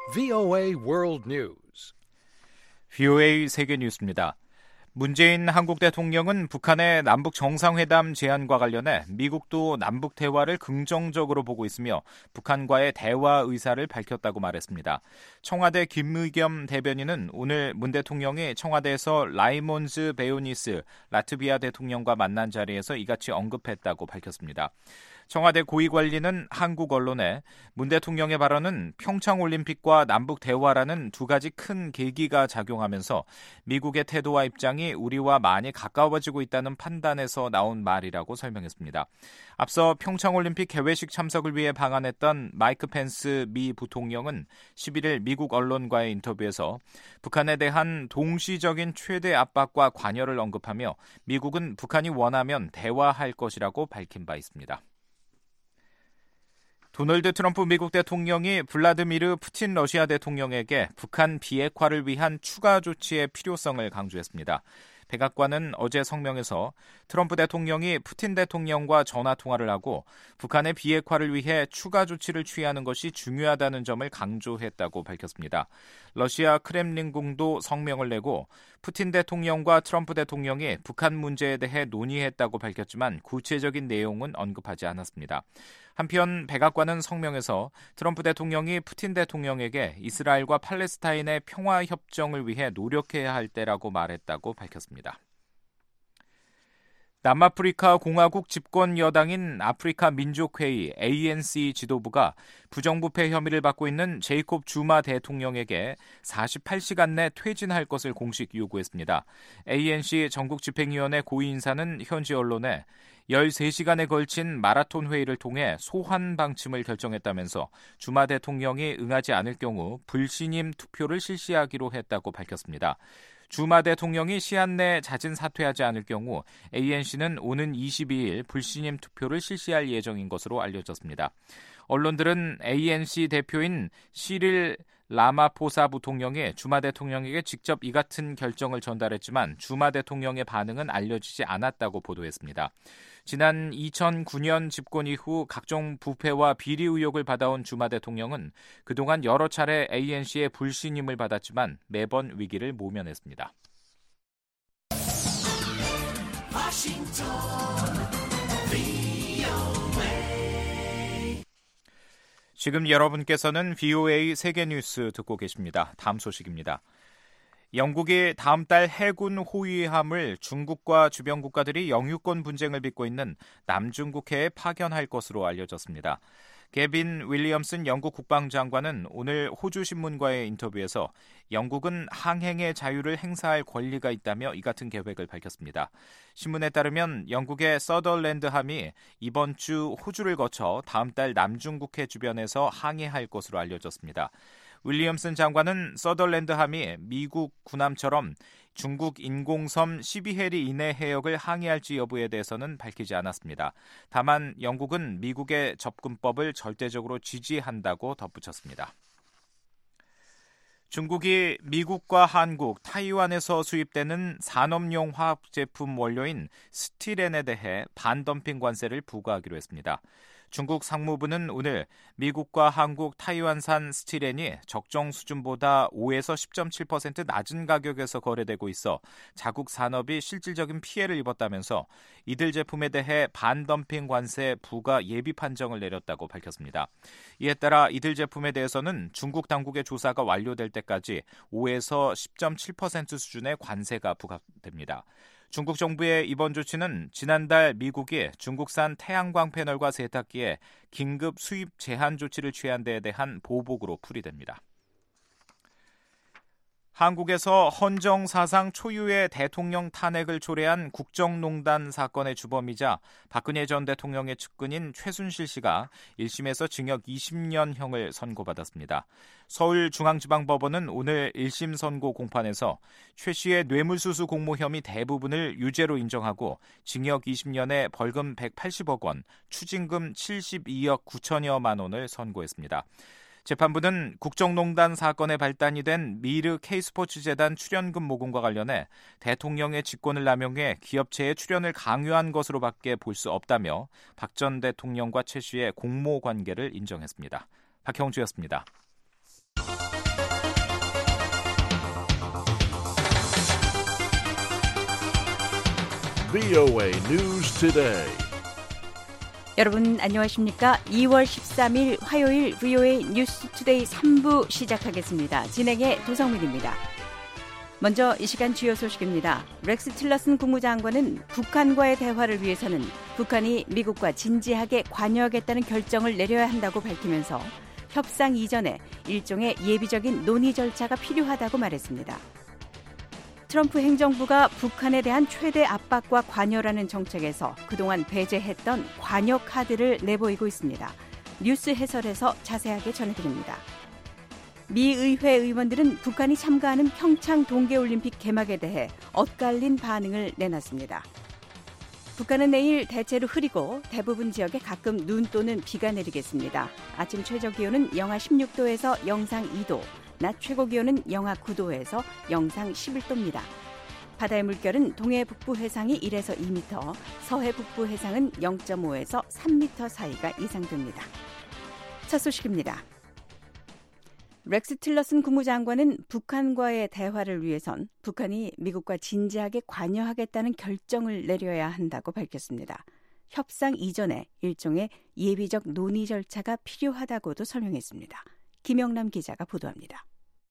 VOA World News. VOA 세계 뉴스입니다. 문재인 한국 대통령은 북한의 남북 정상회담 제안과 관련해 미국도 남북 대화를 긍정적으로 보고 있으며 북한과의 대화 의사를 밝혔다고 말했습니다. 청와대 김의겸 대변인은 오늘 문 대통령이 청와대에서 라이몬즈 베요니스 라트비아 대통령과 만난 자리에서 이같이 언급했다고 밝혔습니다. 청와대 고위관리는 한국 언론에 문 대통령의 발언은 평창올림픽과 남북 대화라는 두 가지 큰 계기가 작용하면서 미국의 태도와 입장이 우리와 많이 가까워지고 있다는 판단에서 나온 말이라고 설명했습니다. 앞서 평창올림픽 개회식 참석을 위해 방한했던 마이크 펜스 미 부통령은 11일 미국 언론과의 인터뷰에서 북한에 대한 동시적인 최대 압박과 관여를 언급하며 미국은 북한이 원하면 대화할 것이라고 밝힌 바 있습니다. 도널드 트럼프 미국 대통령이 블라디미르 푸틴 러시아 대통령에게 북한 비핵화를 위한 추가 조치의 필요성을 강조했습니다. 백악관은 어제 성명에서 트럼프 대통령이 푸틴 대통령과 전화통화를 하고 북한의 비핵화를 위해 추가 조치를 취하는 것이 중요하다는 점을 강조했다고 밝혔습니다. 러시아 크렘린궁도 성명을 내고 푸틴 대통령과 트럼프 대통령이 북한 문제에 대해 논의했다고 밝혔지만 구체적인 내용은 언급하지 않았습니다. 한편 백악관은 성명에서 트럼프 대통령이 푸틴 대통령에게 이스라엘과 팔레스타인의 평화 협정을 위해 노력해야 할 때라고 말했다고 밝혔습니다. 남아프리카 공화국 집권 여당인 아프리카 민족회의 ANC 지도부가 부정부패 혐의를 받고 있는 제이콥 주마 대통령에게 48시간 내 퇴진할 것을 공식 요구했습니다. ANC 전국집행위원회 고위인사는 현지 언론에 13시간에 걸친 마라톤 회의를 통해 소환 방침을 결정했다면서 주마 대통령이 응하지 않을 경우 불신임 투표를 실시하기로 했다고 밝혔습니다. 주마 대통령이 시한 내 자진 사퇴하지 않을 경우 ANC는 오는 22일 불신임 투표를 실시할 예정인 것으로 알려졌습니다. 언론들은 ANC 대표인 시릴 라마포사 부통령이 주마 대통령에게 직접 이 같은 결정을 전달했지만 주마 대통령의 반응은 알려지지 않았다고 보도했습니다. 지난 2009년 집권 이후 각종 부패와 비리 의혹을 받아온 주마 대통령은 그동안 여러 차례 ANC의 불신임을 받았지만 매번 위기를 모면했습니다. 지금 여러분께서는 VOA 세계뉴스 듣고 계십니다. 다음 소식입니다. 영국이 다음 달 해군 호위함을 중국과 주변 국가들이 영유권 분쟁을 빚고 있는 남중국해에 파견할 것으로 알려졌습니다. 개빈 윌리엄슨 영국 국방장관은 오늘 호주 신문과의 인터뷰에서 영국은 항행의 자유를 행사할 권리가 있다며 이 같은 계획을 밝혔습니다. 신문에 따르면 영국의 서덜랜드함이 이번 주 호주를 거쳐 다음 달 남중국해 주변에서 항해할 것으로 알려졌습니다. 윌리엄슨 장관은 서덜랜드함이 미국 군함처럼 중국 인공섬 12해리 이내 해역을 항해할지 여부에 대해서는 밝히지 않았습니다. 다만 영국은 미국의 접근법을 절대적으로 지지한다고 덧붙였습니다. 중국이 미국과 한국, 타이완에서 수입되는 산업용 화학제품 원료인 스티렌에 대해 반덤핑 관세를 부과하기로 했습니다. 중국 상무부는 오늘 미국과 한국, 타이완산 스티렌이 적정 수준보다 5에서 10.7% 낮은 가격에서 거래되고 있어 자국 산업이 실질적인 피해를 입었다면서 이들 제품에 대해 반덤핑 관세 부과 예비 판정을 내렸다고 밝혔습니다. 이에 따라 이들 제품에 대해서는 중국 당국의 조사가 완료될 때까지 5에서 10.7% 수준의 관세가 부과됩니다. 중국 정부의 이번 조치는 지난달 미국이 중국산 태양광 패널과 세탁기에 긴급 수입 제한 조치를 취한 데에 대한 보복으로 풀이됩니다. 한국에서 헌정 사상 초유의 대통령 탄핵을 초래한 국정농단 사건의 주범이자 박근혜 전 대통령의 측근인 최순실 씨가 1심에서 징역 20년형을 선고받았습니다. 서울중앙지방법원은 오늘 1심 선고 공판에서 최 씨의 뇌물수수 공모 혐의 대부분을 유죄로 인정하고 징역 20년에 벌금 180억 원, 추징금 72억 9천여만 원을 선고했습니다. 재판부는 국정농단 사건의 발단이 된 미르 K스포츠재단 출연금 모금과 관련해 대통령의 직권을 남용해 기업체의 출연을 강요한 것으로밖에 볼 수 없다며 박 전 대통령과 최 씨의 공모 관계를 인정했습니다. 박형주였습니다. VOA News Today. 여러분 안녕하십니까? 2월 13일 화요일 VOA 뉴스 투데이 3부 시작하겠습니다. 진행의 도성민입니다. 먼저 이 시간 주요 소식입니다. 렉스 틸러슨 국무장관은 북한과의 대화를 위해서는 북한이 미국과 진지하게 관여하겠다는 결정을 내려야 한다고 밝히면서 협상 이전에 일종의 예비적인 논의 절차가 필요하다고 말했습니다. 트럼프 행정부가 북한에 대한 최대 압박과 관여라는 정책에서 그동안 배제했던 관여 카드를 내보이고 있습니다. 뉴스 해설에서 자세하게 전해드립니다. 미 의회 의원들은 북한이 참가하는 평창 동계올림픽 개막에 대해 엇갈린 반응을 내놨습니다. 북한은 내일 대체로 흐리고 대부분 지역에 가끔 눈 또는 비가 내리겠습니다. 아침 최저기온은 영하 16도에서 영상 2도, 낮 최고기온은 영하 9도에서 영상 11도입니다. 바다의 물결은 동해 북부 해상이 1에서 2m, 서해 북부 해상은 0.5에서 3m 사이가 예상됩니다. 첫 소식입니다. 렉스 틸러슨 국무장관은 북한과의 대화를 위해선 북한이 미국과 진지하게 관여하겠다는 결정을 내려야 한다고 밝혔습니다. 협상 이전에 일종의 예비적 논의 절차가 필요하다고도 설명했습니다. 김영남 기자가 보도합니다.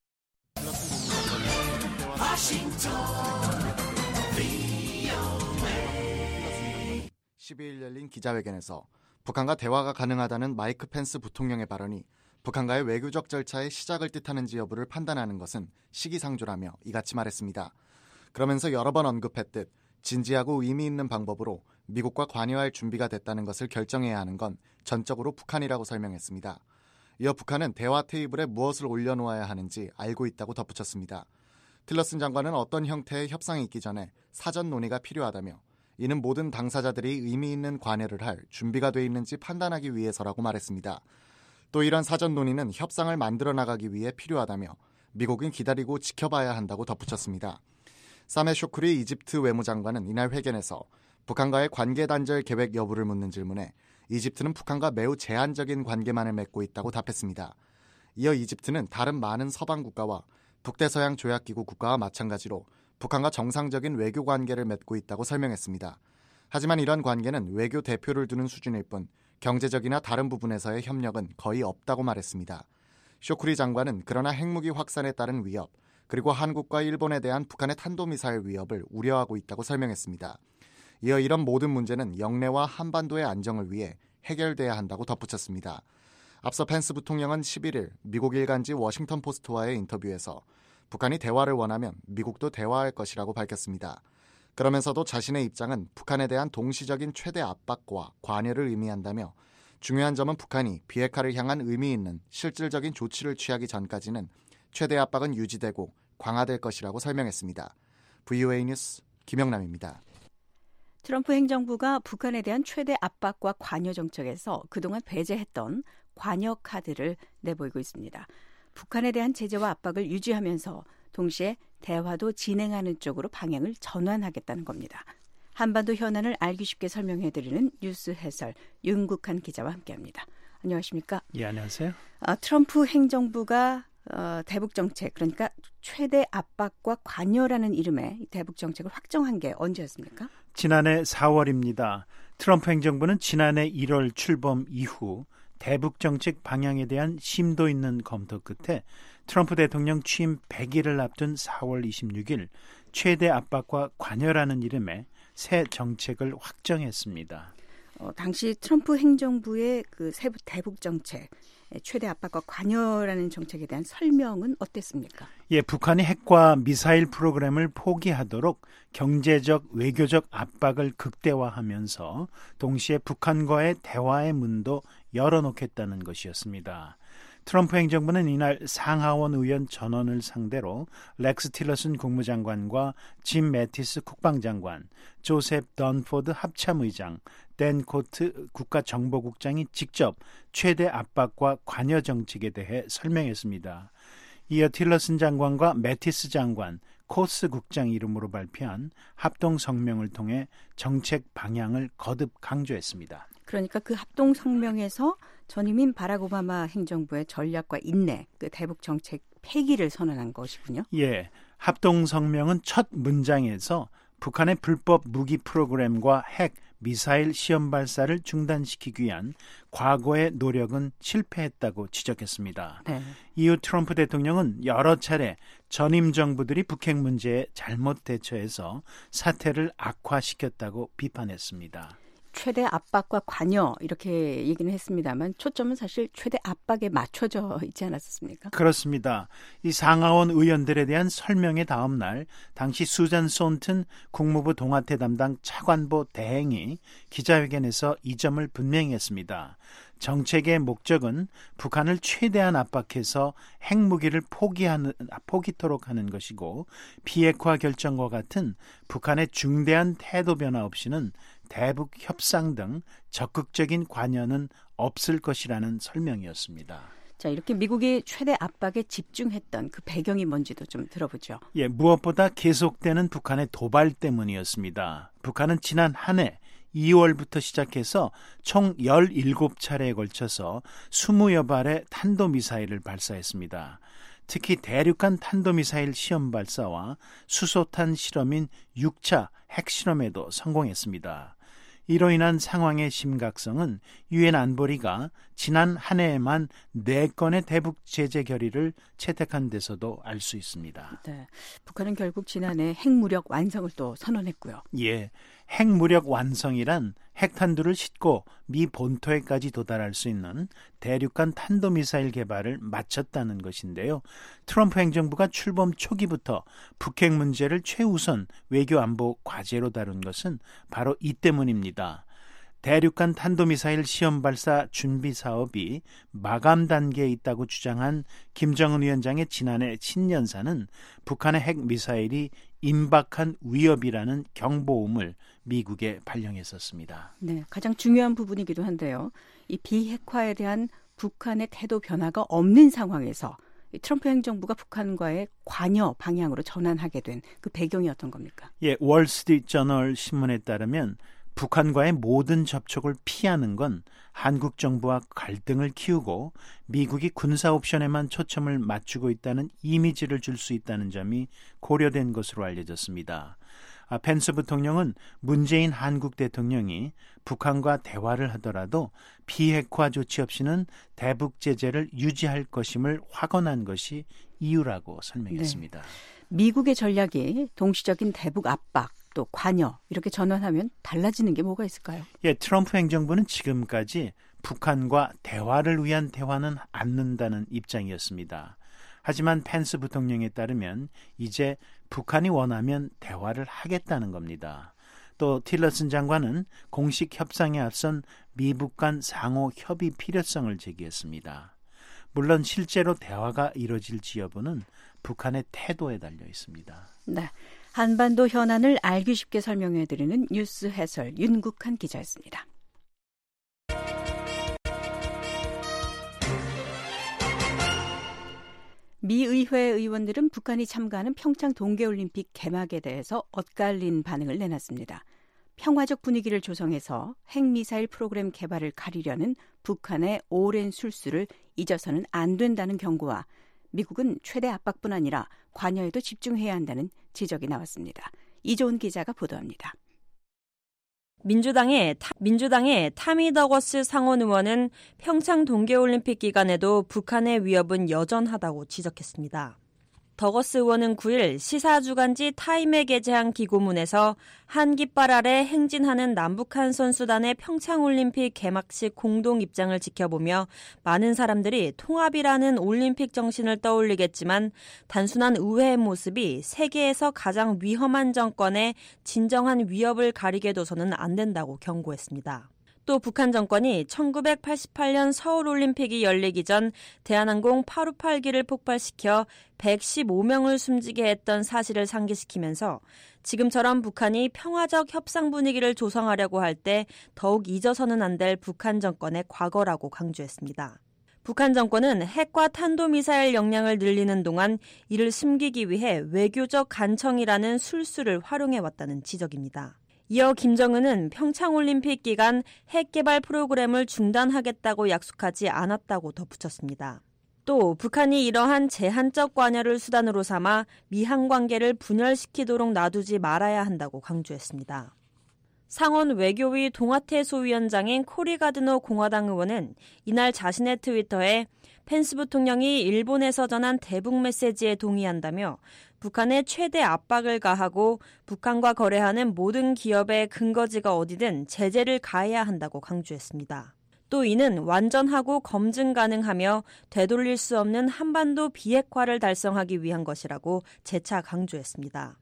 12일 열린 기자회견에서 북한과 대화가 가능하다는 마이크 펜스 부통령의 발언이 북한과의 외교적 절차의 시작을 뜻하는지 여부를 판단하는 것은 시기상조라며 이같이 말했습니다. 그러면서 여러 번 언급했듯 진지하고 의미 있는 방법으로 미국과 관여할 준비가 됐다는 것을 결정해야 하는 건 전적으로 북한이라고 설명했습니다. 이어 북한은 대화 테이블에 무엇을 올려놓아야 하는지 알고 있다고 덧붙였습니다. 틸러슨 장관은 어떤 형태의 협상이 있기 전에 사전 논의가 필요하다며 이는 모든 당사자들이 의미 있는 관여를 할 준비가 돼 있는지 판단하기 위해서라고 말했습니다. 또 이런 사전 논의는 협상을 만들어 나가기 위해 필요하다며 미국은 기다리고 지켜봐야 한다고 덧붙였습니다. 사메 쇼크리 이집트 외무장관은 이날 회견에서 북한과의 관계 단절 계획 여부를 묻는 질문에 이집트는 북한과 매우 제한적인 관계만을 맺고 있다고 답했습니다. 이어 이집트는 다른 많은 서방 국가와 북대서양 조약기구 국가와 마찬가지로 북한과 정상적인 외교 관계를 맺고 있다고 설명했습니다. 하지만 이런 관계는 외교 대표를 두는 수준일 뿐 경제적이나 다른 부분에서의 협력은 거의 없다고 말했습니다. 쇼크리 장관은 그러나 핵무기 확산에 따른 위협, 그리고 한국과 일본에 대한 북한의 탄도미사일 위협을 우려하고 있다고 설명했습니다. 이어 이런 모든 문제는 영내와 한반도의 안정을 위해 해결돼야 한다고 덧붙였습니다. 앞서 펜스 부통령은 11일 미국 일간지 워싱턴 포스트와의 인터뷰에서 북한이 대화를 원하면 미국도 대화할 것이라고 밝혔습니다. 그러면서도 자신의 입장은 북한에 대한 동시적인 최대 압박과 관여를 의미한다며 중요한 점은 북한이 비핵화를 향한 의미 있는 실질적인 조치를 취하기 전까지는 최대 압박은 유지되고 강화될 것이라고 설명했습니다. VOA 뉴스 김영남입니다. 트럼프 행정부가 북한에 대한 최대 압박과 관여 정책에서 그동안 배제했던 관여 카드를 내보이고 있습니다. 북한에 대한 제재와 압박을 유지하면서 동시에 대화도 진행하는 쪽으로 방향을 전환하겠다는 겁니다. 한반도 현안을 알기 쉽게 설명해드리는 뉴스 해설 윤국한 기자와 함께합니다. 안녕하십니까? 예, 안녕하세요. 트럼프 행정부가 대북 정책, 그러니까 최대 압박과 관여라는 이름의 대북 정책을 확정한 게 언제였습니까? 지난해 4월입니다. 트럼프 행정부는 지난해 1월 출범 이후 대북 정책 방향에 대한 심도 있는 검토 끝에 트럼프 대통령 취임 100일을 앞둔 4월 26일 최대 압박과 관여라는 이름의 새 정책을 확정했습니다. 당시 트럼프 행정부의 그 새 대북 정책, 최대 압박과 관여라는 정책에 대한 설명은 어땠습니까? 예, 북한이 핵과 미사일 프로그램을 포기하도록 경제적, 외교적 압박을 극대화하면서 동시에 북한과의 대화의 문도 열어놓겠다는 것이었습니다. 트럼프 행정부는 이날 상하원 의원 전원을 상대로 렉스 틸러슨 국무장관과 짐 매티스 국방장관, 조셉 던포드 합참의장, 댄 코트 국가정보국장이 직접 최대 압박과 관여 정책에 대해 설명했습니다. 이어 틸러슨 장관과 매티스 장관, 코스 국장 이름으로 발표한 합동 성명을 통해 정책 방향을 거듭 강조했습니다. 그러니까 그 합동 성명에서 전임인 바락 오바마 행정부의 전략과 인내, 그 대북 정책 폐기를 선언한 것이군요. 예, 합동 성명은 첫 문장에서 북한의 불법 무기 프로그램과 핵, 미사일 시험 발사를 중단시키기 위한 과거의 노력은 실패했다고 지적했습니다. 네. 이후 트럼프 대통령은 여러 차례 전임 정부들이 북핵 문제에 잘못 대처해서 사태를 악화시켰다고 비판했습니다. 최대 압박과 관여 이렇게 얘기는 했습니다만 초점은 사실 최대 압박에 맞춰져 있지 않았습니까? 그렇습니다. 이 상하원 의원들에 대한 설명의 다음 날 당시 수잔 손튼 국무부 동아태 담당 차관보 대행이 기자회견에서 이 점을 분명히 했습니다. 정책의 목적은 북한을 최대한 압박해서 핵무기를 포기토록 하는 것이고 비핵화 결정과 같은 북한의 중대한 태도 변화 없이는 대북 협상 등 적극적인 관여는 없을 것이라는 설명이었습니다. 자, 이렇게 미국이 최대 압박에 집중했던 그 배경이 뭔지도 좀 들어보죠. 예, 무엇보다 계속되는 북한의 도발 때문이었습니다. 북한은 지난 한 해 2월부터 시작해서 총 17차례에 걸쳐서 20여 발의 탄도미사일을 발사했습니다. 특히 대륙간 탄도미사일 시험 발사와 수소탄 실험인 6차 핵실험에도 성공했습니다. 이로 인한 상황의 심각성은 유엔 안보리가 지난 한 해에만 4건의 대북 제재 결의를 채택한 데서도 알 수 있습니다. 네, 북한은 결국 지난해 핵무력 완성을 또 선언했고요. 예, 핵무력 완성이란 핵탄두를 싣고 미 본토에까지 도달할 수 있는 대륙간 탄도미사일 개발을 마쳤다는 것인데요. 트럼프 행정부가 출범 초기부터 북핵 문제를 최우선 외교 안보 과제로 다룬 것은 바로 이 때문입니다. 대륙간 탄도미사일 시험 발사 준비 사업이 마감 단계에 있다고 주장한 김정은 위원장의 지난해 신년사는 북한의 핵미사일이 임박한 위협이라는 경보음을 미국에 발령했었습니다. 네, 가장 중요한 부분이기도 한데요. 이 비핵화에 대한 북한의 태도 변화가 없는 상황에서 트럼프 행정부가 북한과의 관여 방향으로 전환하게 된 그 배경이 어떤 겁니까? 예, 월스트리트저널 신문에 따르면 북한과의 모든 접촉을 피하는 건 한국 정부와 갈등을 키우고 미국이 군사 옵션에만 초점을 맞추고 있다는 이미지를 줄 수 있다는 점이 고려된 것으로 알려졌습니다. 펜스 부통령은 문재인 한국 대통령이 북한과 대화를 하더라도 비핵화 조치 없이는 대북 제재를 유지할 것임을 확언한 것이 이유라고 설명했습니다. 네. 미국의 전략이 동시적인 대북 압박 또 관여 이렇게 전환하면 달라지는 게 뭐가 있을까요? 예, 트럼프 행정부는 지금까지 북한과 대화를 위한 대화는 않는다는 입장이었습니다. 하지만 펜스 부통령에 따르면 이제 북한이 원하면 대화를 하겠다는 겁니다. 또 틸러슨 장관은 공식 협상에 앞선 미북 간 상호 협의 필요성을 제기했습니다. 물론 실제로 대화가 이뤄질지 여부는 북한의 태도에 달려 있습니다. 네, 한반도 현안을 알기 쉽게 설명해드리는 뉴스 해설 윤국한 기자였습니다. 미 의회 의원들은 북한이 참가하는 평창 동계올림픽 개막에 대해서 엇갈린 반응을 내놨습니다. 평화적 분위기를 조성해서 핵미사일 프로그램 개발을 가리려는 북한의 오랜 술수를 잊어서는 안 된다는 경고와 미국은 최대 압박뿐 아니라 관여에도 집중해야 한다는 지적이 나왔습니다. 이조은 기자가 보도합니다. 민주당의 타미 더거스 상원 의원은 평창 동계올림픽 기간에도 북한의 위협은 여전하다고 지적했습니다. 더거스 의원은 9일 시사주간지 타임에 게재한 기고문에서 한 깃발 아래 행진하는 남북한 선수단의 평창올림픽 개막식 공동 입장을 지켜보며 많은 사람들이 통합이라는 올림픽 정신을 떠올리겠지만 단순한 의회의 모습이 세계에서 가장 위험한 정권의 진정한 위협을 가리게 둬서는 안 된다고 경고했습니다. 또 북한 정권이 1988년 서울올림픽이 열리기 전 대한항공 858기를 폭발시켜 115명을 숨지게 했던 사실을 상기시키면서 지금처럼 북한이 평화적 협상 분위기를 조성하려고 할 때 더욱 잊어서는 안 될 북한 정권의 과거라고 강조했습니다. 북한 정권은 핵과 탄도미사일 역량을 늘리는 동안 이를 숨기기 위해 외교적 간청이라는 술수를 활용해왔다는 지적입니다. 이어 김정은은 평창올림픽 기간 핵개발 프로그램을 중단하겠다고 약속하지 않았다고 덧붙였습니다. 또 북한이 이러한 제한적 관여를 수단으로 삼아 미한 관계를 분열시키도록 놔두지 말아야 한다고 강조했습니다. 상원 외교위 동아태 소위원장인 코리 가드노 공화당 의원은 이날 자신의 트위터에 펜스 부통령이 일본에서 전한 대북 메시지에 동의한다며 북한에 최대 압박을 가하고 북한과 거래하는 모든 기업의 근거지가 어디든 제재를 가해야 한다고 강조했습니다. 또 이는 완전하고 검증 가능하며 되돌릴 수 없는 한반도 비핵화를 달성하기 위한 것이라고 재차 강조했습니다.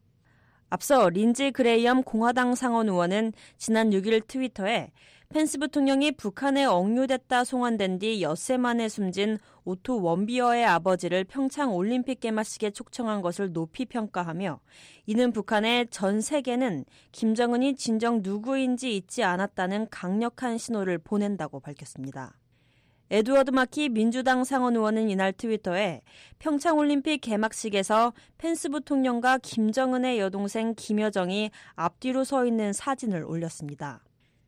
앞서 린지 그레이엄 공화당 상원 의원은 지난 6일 트위터에 펜스 부통령이 북한에 억류됐다 송환된 뒤 엿새 만에 숨진 오토 원비어의 아버지를 평창 올림픽 개막식에 초청한 것을 높이 평가하며 이는 북한의 전 세계는 김정은이 진정 누구인지 잊지 않았다는 강력한 신호를 보낸다고 밝혔습니다. 에드워드 마키 민주당 상원 의원은 이날 트위터에 평창올림픽 개막식에서 펜스 부통령과 김정은의 여동생 김여정이 앞뒤로 서 있는 사진을 올렸습니다.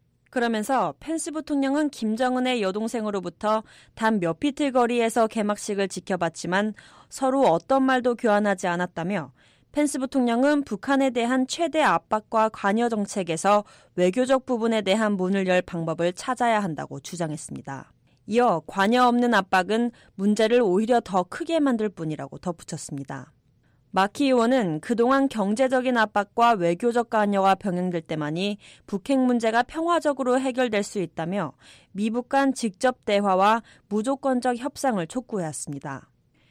그러면서 펜스 부통령은 김정은의 여동생으로부터 단 몇 피트 거리에서 개막식을 지켜봤지만 서로 어떤 말도 교환하지 않았다며 펜스 부통령은 북한에 대한 최대 압박과 관여 정책에서 외교적 부분에 대한 문을 열 방법을 찾아야 한다고 주장했습니다. 이어 관여 없는 압박은 문제를 오히려 더 크게 만들 뿐이라고 덧붙였습니다. 마키 의원은 그동안 경제적인 압박과 외교적 관여가 병행될 때만이 북핵 문제가 평화적으로 해결될 수 있다며 미북 간 직접 대화와 무조건적 협상을 촉구해왔습니다.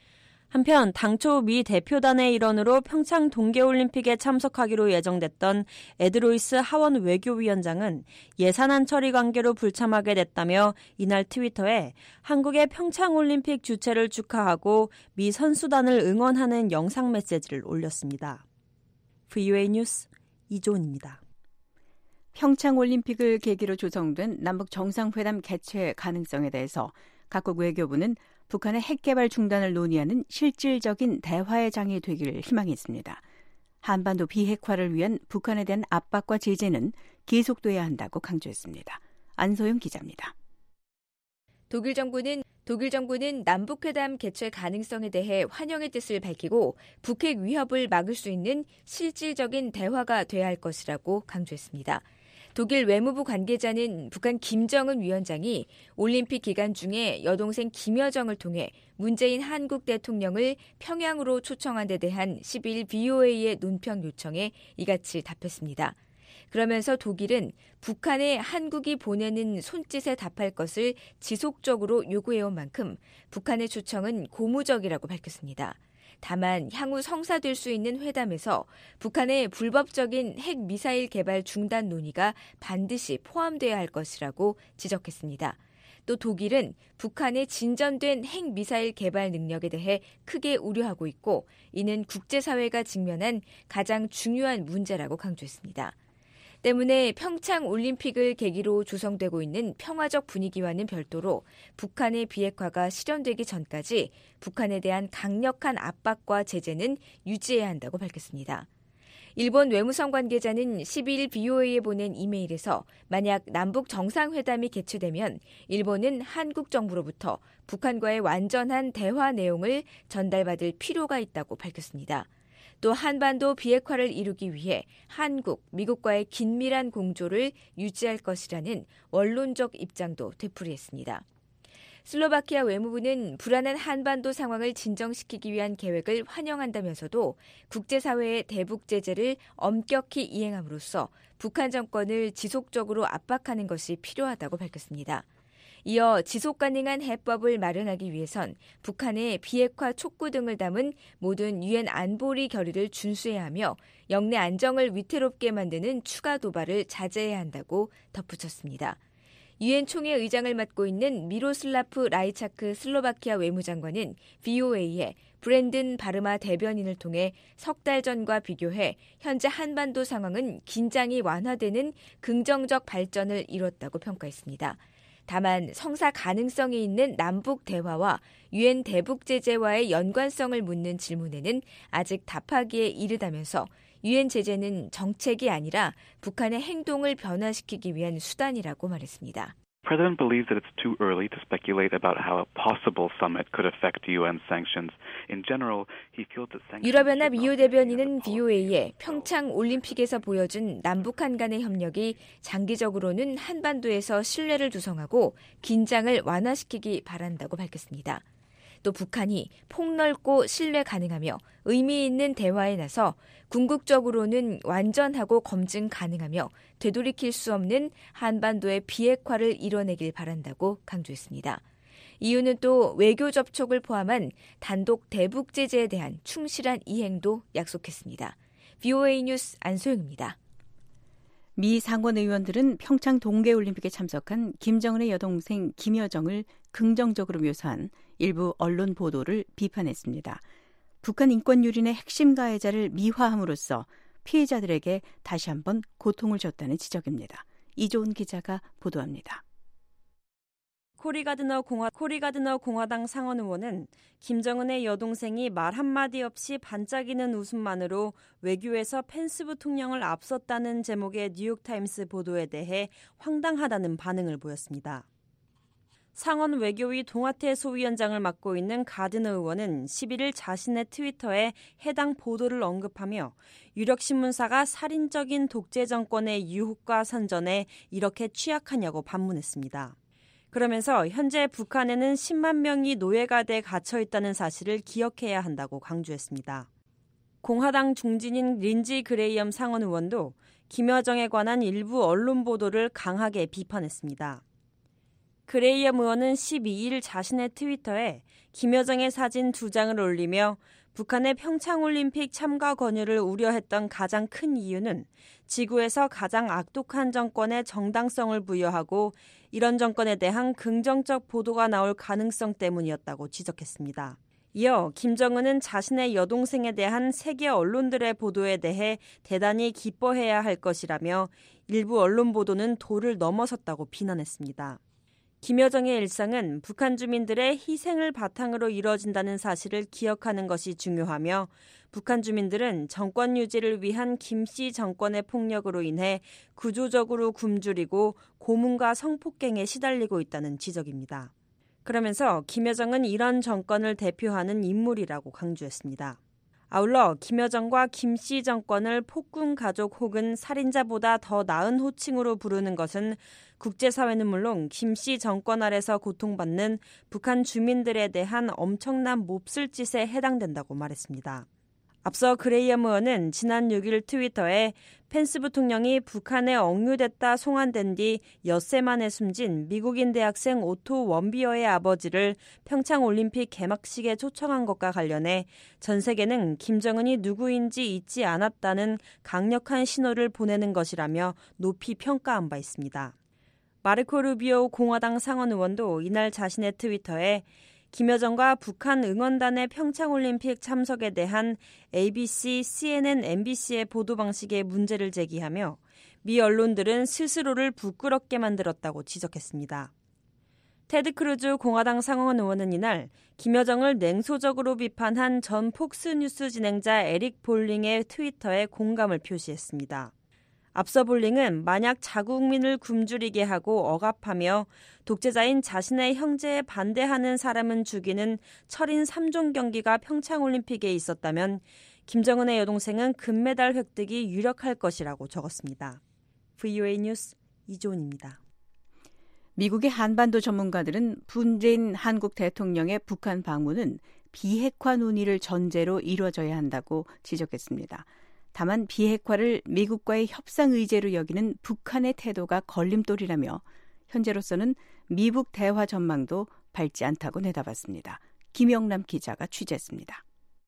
한편 당초 미 대표단의 일원으로 평창 동계올림픽에 참석하기로 예정됐던 에드로이스 하원 외교위원장은 예산안 처리 관계로 불참하게 됐다며 이날 트위터에 한국의 평창올림픽 주최를 축하하고 미 선수단을 응원하는 영상 메시지를 올렸습니다. VOA 뉴스 이조은입니다. 평창올림픽을 계기로 조성된 남북 정상회담 개최 가능성에 대해서 각국 외교부는 북한의 핵개발 중단을 논의하는 실질적인 대화의 장이 되기를 희망했습니다. 한반도 비핵화를 위한 북한에 대한 압박과 제재는 계속돼야 한다고 강조했습니다. 안소영 기자입니다. 독일 정부는 남북회담 개최 가능성에 대해 환영의 뜻을 밝히고 북핵 위협을 막을 수 있는 실질적인 대화가 돼야 할 것이라고 강조했습니다. 독일 외무부 관계자는 북한 김정은 위원장이 올림픽 기간 중에 여동생 김여정을 통해 문재인 한국 대통령을 평양으로 초청한 데 대한 12일 BOA의 논평 요청에 이같이 답했습니다. 그러면서 독일은 북한에 한국이 보내는 손짓에 답할 것을 지속적으로 요구해온 만큼 북한의 초청은 고무적이라고 밝혔습니다. 다만 향후 성사될 수 있는 회담에서 북한의 불법적인 핵미사일 개발 중단 논의가 반드시 포함돼야 할 것이라고 지적했습니다. 또 독일은 북한의 진전된 핵미사일 개발 능력에 대해 크게 우려하고 있고 이는 국제사회가 직면한 가장 중요한 문제라고 강조했습니다. 때문에 평창 올림픽을 계기로 조성되고 있는 평화적 분위기와는 별도로 북한의 비핵화가 실현되기 전까지 북한에 대한 강력한 압박과 제재는 유지해야 한다고 밝혔습니다. 일본 외무성 관계자는 12일 BOA에 보낸 이메일에서 만약 남북 정상회담이 개최되면 일본은 한국 정부로부터 북한과의 완전한 대화 내용을 전달받을 필요가 있다고 밝혔습니다. 또 한반도 비핵화를 이루기 위해 한국, 미국과의 긴밀한 공조를 유지할 것이라는 원론적 입장도 되풀이했습니다. 슬로바키아 외무부는 불안한 한반도 상황을 진정시키기 위한 계획을 환영한다면서도 국제사회의 대북 제재를 엄격히 이행함으로써 북한 정권을 지속적으로 압박하는 것이 필요하다고 밝혔습니다. 이어 지속가능한 해법을 마련하기 위해선 북한의 비핵화 촉구 등을 담은 모든 유엔 안보리 결의를 준수해야 하며 영내 안정을 위태롭게 만드는 추가 도발을 자제해야 한다고 덧붙였습니다. 유엔 총회 의장을 맡고 있는 미로슬라프 라이차크 슬로바키아 외무장관은 BOA에 브랜든 바르마 대변인을 통해 석 달 전과 비교해 현재 한반도 상황은 긴장이 완화되는 긍정적 발전을 이뤘다고 평가했습니다. 다만 성사 가능성이 있는 남북 대화와 유엔 대북 제재와의 연관성을 묻는 질문에는 아직 답하기에 이르다면서 유엔 제재는 정책이 아니라 북한의 행동을 변화시키기 위한 수단이라고 말했습니다. president believes that it's too early to speculate about how a possible summit could affect UN sanctions. In general, he feels that sanctions 유럽연합 이호 대변인은 VOA에 평창 올림픽에서 보여준 남북한 간의 협력이 장기적으로는 한반도에서 신뢰를 조성하고 긴장을 완화시키기 바란다고 밝혔습니다. 또 북한이 폭넓고 신뢰 가능하며 의미 있는 대화에 나서 궁극적으로는 완전하고 검증 가능하며 되돌이킬 수 없는 한반도의 비핵화를 이뤄내길 바란다고 강조했습니다. 이유는 또 외교 접촉을 포함한 단독 대북 제재에 대한 충실한 이행도 약속했습니다. VOA 뉴스 안소영입니다. 미 상원 의원들은 평창 동계올림픽에 참석한 김정은의 여동생 김여정을 긍정적으로 묘사한 일부 언론 보도를 비판했습니다. 북한 인권 유린의 핵심 가해자를 미화함으로써 피해자들에게 다시 한번 고통을 줬다는 지적입니다. 이조은 기자가 보도합니다. 코리 가드너 공화당 상원 의원은 김정은의 여동생이 말 한마디 없이 반짝이는 웃음만으로 외교에서 펜스 부통령을 앞섰다는 제목의 뉴욕타임스 보도에 대해 황당하다는 반응을 보였습니다. 상원 외교위 동아태 소위원장을 맡고 있는 가드너 의원은 11일 자신의 트위터에 해당 보도를 언급하며 유력신문사가 살인적인 독재 정권의 유혹과 선전에 이렇게 취약하냐고 반문했습니다. 그러면서 현재 북한에는 10만 명이 노예가대에 갇혀 있다는 사실을 기억해야 한다고 강조했습니다. 공화당 중진인 린지 그레이엄 상원 의원도 김여정에 관한 일부 언론 보도를 강하게 비판했습니다. 그레이엄 의원은 12일 자신의 트위터에 김여정의 사진 2장을 올리며 북한의 평창올림픽 참가 권유를 우려했던 가장 큰 이유는 지구에서 가장 악독한 정권의 정당성을 부여하고 이런 정권에 대한 긍정적 보도가 나올 가능성 때문이었다고 지적했습니다. 이어 김정은은 자신의 여동생에 대한 세계 언론들의 보도에 대해 대단히 기뻐해야 할 것이라며 일부 언론 보도는 도를 넘어섰다고 비난했습니다. 김여정의 일상은 북한 주민들의 희생을 바탕으로 이뤄진다는 사실을 기억하는 것이 중요하며 북한 주민들은 정권 유지를 위한 김씨 정권의 폭력으로 인해 구조적으로 굶주리고 고문과 성폭행에 시달리고 있다는 지적입니다. 그러면서 김여정은 이런 정권을 대표하는 인물이라고 강조했습니다. 아울러 김여정과 김씨 정권을 폭군 가족 혹은 살인자보다 더 나은 호칭으로 부르는 것은 국제사회는 물론 김씨 정권 아래서 고통받는 북한 주민들에 대한 엄청난 몹쓸 짓에 해당된다고 말했습니다. 앞서 그레이엄 의원은 지난 6일 트위터에 펜스 부통령이 북한에 억류됐다 송환된 뒤 엿새 만에 숨진 미국인 대학생 오토 원비어의 아버지를 평창올림픽 개막식에 초청한 것과 관련해 전 세계는 김정은이 누구인지 잊지 않았다는 강력한 신호를 보내는 것이라며 높이 평가한 바 있습니다. 마르코 루비오 공화당 상원 의원도 이날 자신의 트위터에 김여정과 북한 응원단의 평창올림픽 참석에 대한 ABC, CNN, MBC의 보도 방식에 문제를 제기하며 미 언론들은 스스로를 부끄럽게 만들었다고 지적했습니다. 테드 크루즈 공화당 상원 의원은 이날 김여정을 냉소적으로 비판한 전 폭스뉴스 진행자 에릭 볼링의 트위터에 공감을 표시했습니다. 앞서 볼링은 만약 자국민을 굶주리게 하고 억압하며 독재자인 자신의 형제에 반대하는 사람은 죽이는 철인 3종 경기가 평창올림픽에 있었다면 김정은의 여동생은 금메달 획득이 유력할 것이라고 적었습니다. VOA 뉴스 이조은입니다. 미국의 한반도 전문가들은 문재인 한국 대통령의 북한 방문은 비핵화 논의를 전제로 이루어져야 한다고 지적했습니다. 다만 비핵화를 미국과의 협상 의제로 여기는 북한의 태도가 걸림돌이라며 현재로서는 미북 대화 전망도 밝지 않다고 내다봤습니다. 김영남 기자가 취재했습니다.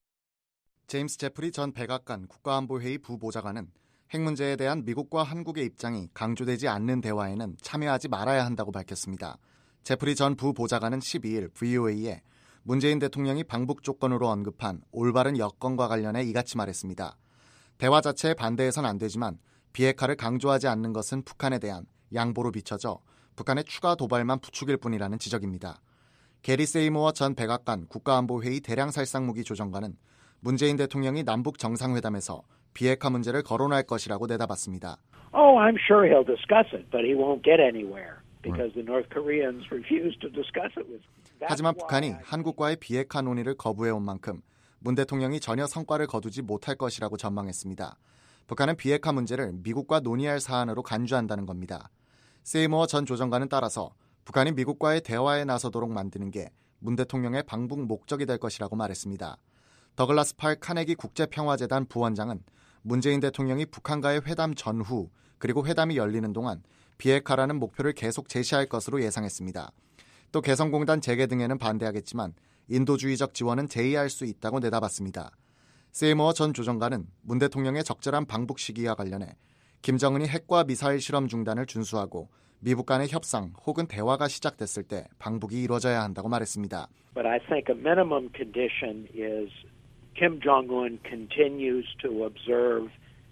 제임스 제프리 전 백악관 국가안보회의 부보좌관은 핵 문제에 대한 미국과 한국의 입장이 강조되지 않는 대화에는 참여하지 말아야 한다고 밝혔습니다. 제프리 전 부보좌관은 12일 VOA에 문재인 대통령이 방북 조건으로 언급한 올바른 여건과 관련해 이같이 말했습니다. 대화 자체에 반대해선 안 되지만 비핵화를 강조하지 않는 것은 북한에 대한 양보로 비춰져 북한의 추가 도발만 부추길 뿐이라는 지적입니다. 게리 세이모어 전 백악관 국가안보회의 대량살상무기 조정관은 문재인 대통령이 남북 정상회담에서 비핵화 문제를 거론할 것이라고 내다봤습니다. I'm sure he'll discuss it, but he won't get anywhere. 하지만 북한이 한국과의 비핵화 논의를 거부해온 만큼 문 대통령이 전혀 성과를 거두지 못할 것이라고 전망했습니다. 북한은 비핵화 문제를 미국과 논의할 사안으로 간주한다는 겁니다. 세이모어 전 조정관은 따라서 북한이 미국과의 대화에 나서도록 만드는 게 문 대통령의 방북 목적이 될 것이라고 말했습니다. 더글라스 팔 카네기 국제평화재단 부원장은 문재인 대통령이 북한과의 회담 전후 그리고 회담이 열리는 동안 비핵화라는 목표를 계속 제시할 것으로 예상했습니다. 또 개성공단 재개 등에는 반대하겠지만 인도주의적 지원은 제의할 수 있다고 내다봤습니다. 세이모어 전 조정관은 문 대통령의 적절한 방북 시기와 관련해 김정은이 핵과 미사일 실험 중단을 준수하고 미국 간의 협상 혹은 대화가 시작됐을 때 방북이 이루어져야 한다고 말했습니다. But I think a minimum condition is Kim Jong-un continues to observe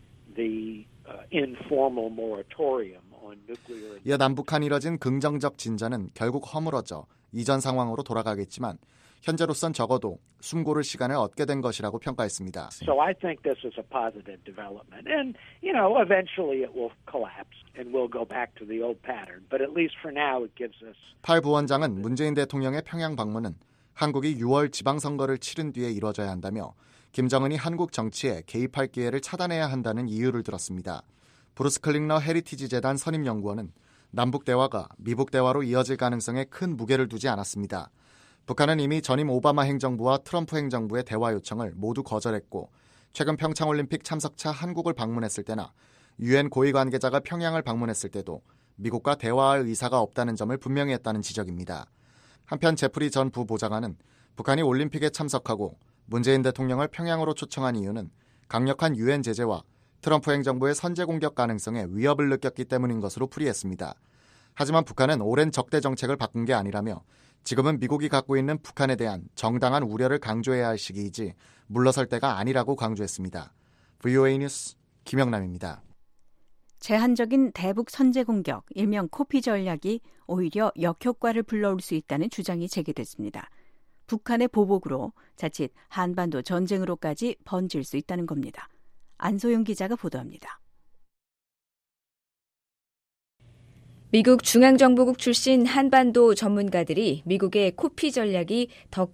the informal moratorium on nuclear. 이어 남북한 이뤄진 긍정적 진전은 결국 허물어져 이전 상황으로 돌아가겠지만 현재로선 적어도 숨 고를 시간을 얻게 된 것이라고 평가했습니다. So I think this is a positive development. And, eventually it will collapse and we'll go back to the old pattern. But at least for now it gives us. 팔 부원장은 문재인 대통령의 평양 방문은 한국이 6월 지방선거를 치른 뒤에 이루어져야 한다며 김정은이 한국 정치에 개입할 기회를 차단해야 한다는 이유를 들었습니다. 브루스 클링러 헤리티지 재단 선임연구원은 남북 대화가 미북 대화로 이어질 가능성에 큰 무게를 두지 않았습니다. 북한은 이미 전임 오바마 행정부와 트럼프 행정부의 대화 요청을 모두 거절했고 최근 평창올림픽 참석차 한국을 방문했을 때나 유엔 고위 관계자가 평양을 방문했을 때도 미국과 대화할 의사가 없다는 점을 분명히 했다는 지적입니다. 한편 제프리 전 부보좌관은 북한이 올림픽에 참석하고 문재인 대통령을 평양으로 초청한 이유는 강력한 유엔 제재와 트럼프 행정부의 선제 공격 가능성에 위협을 느꼈기 때문인 것으로 풀이했습니다. 하지만 북한은 오랜 적대 정책을 바꾼 게 아니라며 지금은 미국이 갖고 있는 북한에 대한 정당한 우려를 강조해야 할 시기이지 물러설 때가 아니라고 강조했습니다. VOA 뉴스 김영남입니다. 제한적인 대북 선제 공격, 일명 코피 전략이 오히려 역효과를 불러올 수 있다는 주장이 제기됐습니다. 북한의 보복으로 자칫 한반도 전쟁으로까지 번질 수 있다는 겁니다. 안소영 기자가 보도합니다. 미국 중앙정보국 출신 한반도 전문가들이 미국의 코피 전략이 더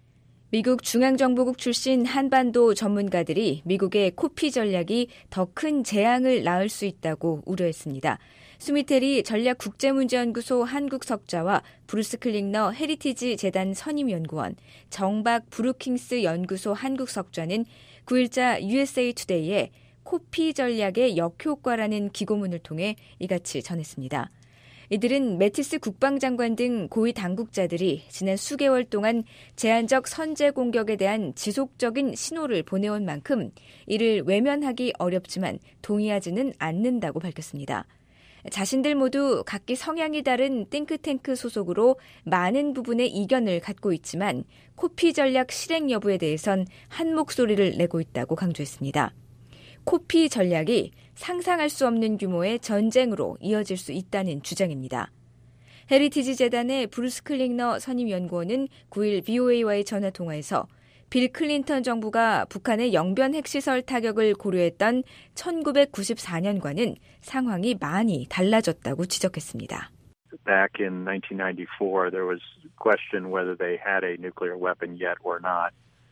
큰 재앙을 낳을 수 있다고 우려했습니다. 수미테리 전략국제문제연구소 한국석좌와 브루스 클링러 헤리티지 재단 선임연구원, 정박 브루킹스 연구소 한국석좌는 9일자 USA 투데이에 코피 전략의 역효과라는 기고문을 통해 이같이 전했습니다. 이들은 매티스 국방장관 등 고위 당국자들이 지난 수개월 동안 제한적 선제 공격에 대한 지속적인 신호를 보내온 만큼 이를 외면하기 어렵지만 동의하지는 않는다고 밝혔습니다. 자신들 모두 각기 성향이 다른 띵크탱크 소속으로 많은 부분의 이견을 갖고 있지만 코피 전략 실행 여부에 대해선 한 목소리를 내고 있다고 강조했습니다. 코피 전략이 상상할 수 없는 규모의 전쟁으로 이어질 수 있다는 주장입니다. 헤리티지 재단의 브루스 클링러 선임연구원은 9일 VOA와의 전화통화에서 빌 클린턴 정부가 북한의 영변 핵시설 타격을 고려했던 1994년과는 상황이 많이 달라졌다고 지적했습니다. Back in 1994, there was question whether they had a nuclear weapon yet or not.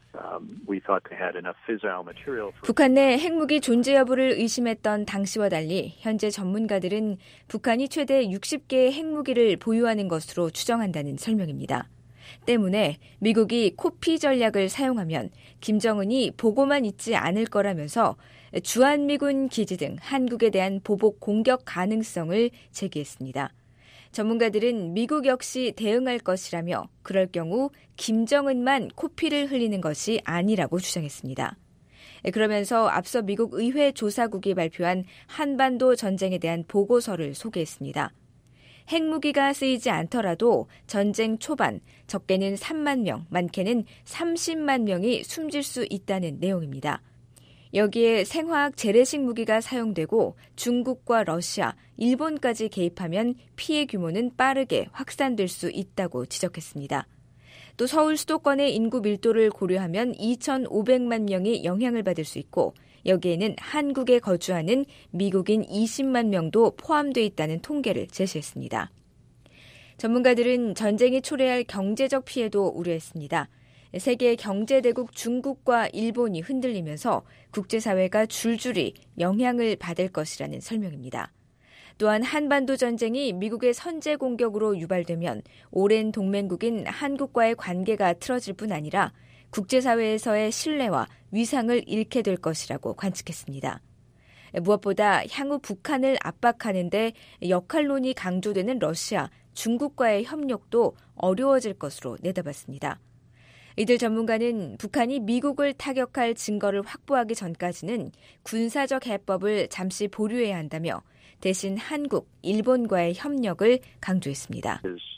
북한 내 핵무기 존재 여부를 의심했던 당시와 달리 현재 전문가들은 북한이 최대 60개의 핵무기를 보유하는 것으로 추정한다는 설명입니다. 때문에 미국이 코피 전략을 사용하면 김정은이 보고만 있지 않을 거라면서 주한미군 기지 등 한국에 대한 보복 공격 가능성을 제기했습니다. 전문가들은 미국 역시 대응할 것이라며 그럴 경우 김정은만 코피를 흘리는 것이 아니라고 주장했습니다. 그러면서 앞서 미국 의회 조사국이 발표한 한반도 전쟁에 대한 보고서를 소개했습니다. 핵무기가 쓰이지 않더라도 전쟁 초반 적게는 3만 명, 많게는 30만 명이 숨질 수 있다는 내용입니다. 여기에 생화학 재래식 무기가 사용되고 중국과 러시아, 일본까지 개입하면 피해 규모는 빠르게 확산될 수 있다고 지적했습니다. 또 서울 수도권의 인구 밀도를 고려하면 2,500만 명이 영향을 받을 수 있고 여기에는 한국에 거주하는 미국인 20만 명도 포함돼 있다는 통계를 제시했습니다. 전문가들은 전쟁이 초래할 경제적 피해도 우려했습니다. 세계 경제대국 중국과 일본이 흔들리면서 국제사회가 줄줄이 영향을 받을 것이라는 설명입니다. 또한 한반도 전쟁이 미국의 선제 공격으로 유발되면 오랜 동맹국인 한국과의 관계가 틀어질 뿐 아니라 국제사회에서의 신뢰와 위상을 잃게 될 것이라고 관측했습니다. 무엇보다 향후 북한을 압박하는 데 역할론이 강조되는 러시아, 중국과의 협력도 어려워질 것으로 내다봤습니다. 이들 전문가는 북한이 미국을 타격할 증거를 확보하기 전까지는 군사적 해법을 잠시 보류해야 한다며 대신 한국, 일본과의 협력을 강조했습니다.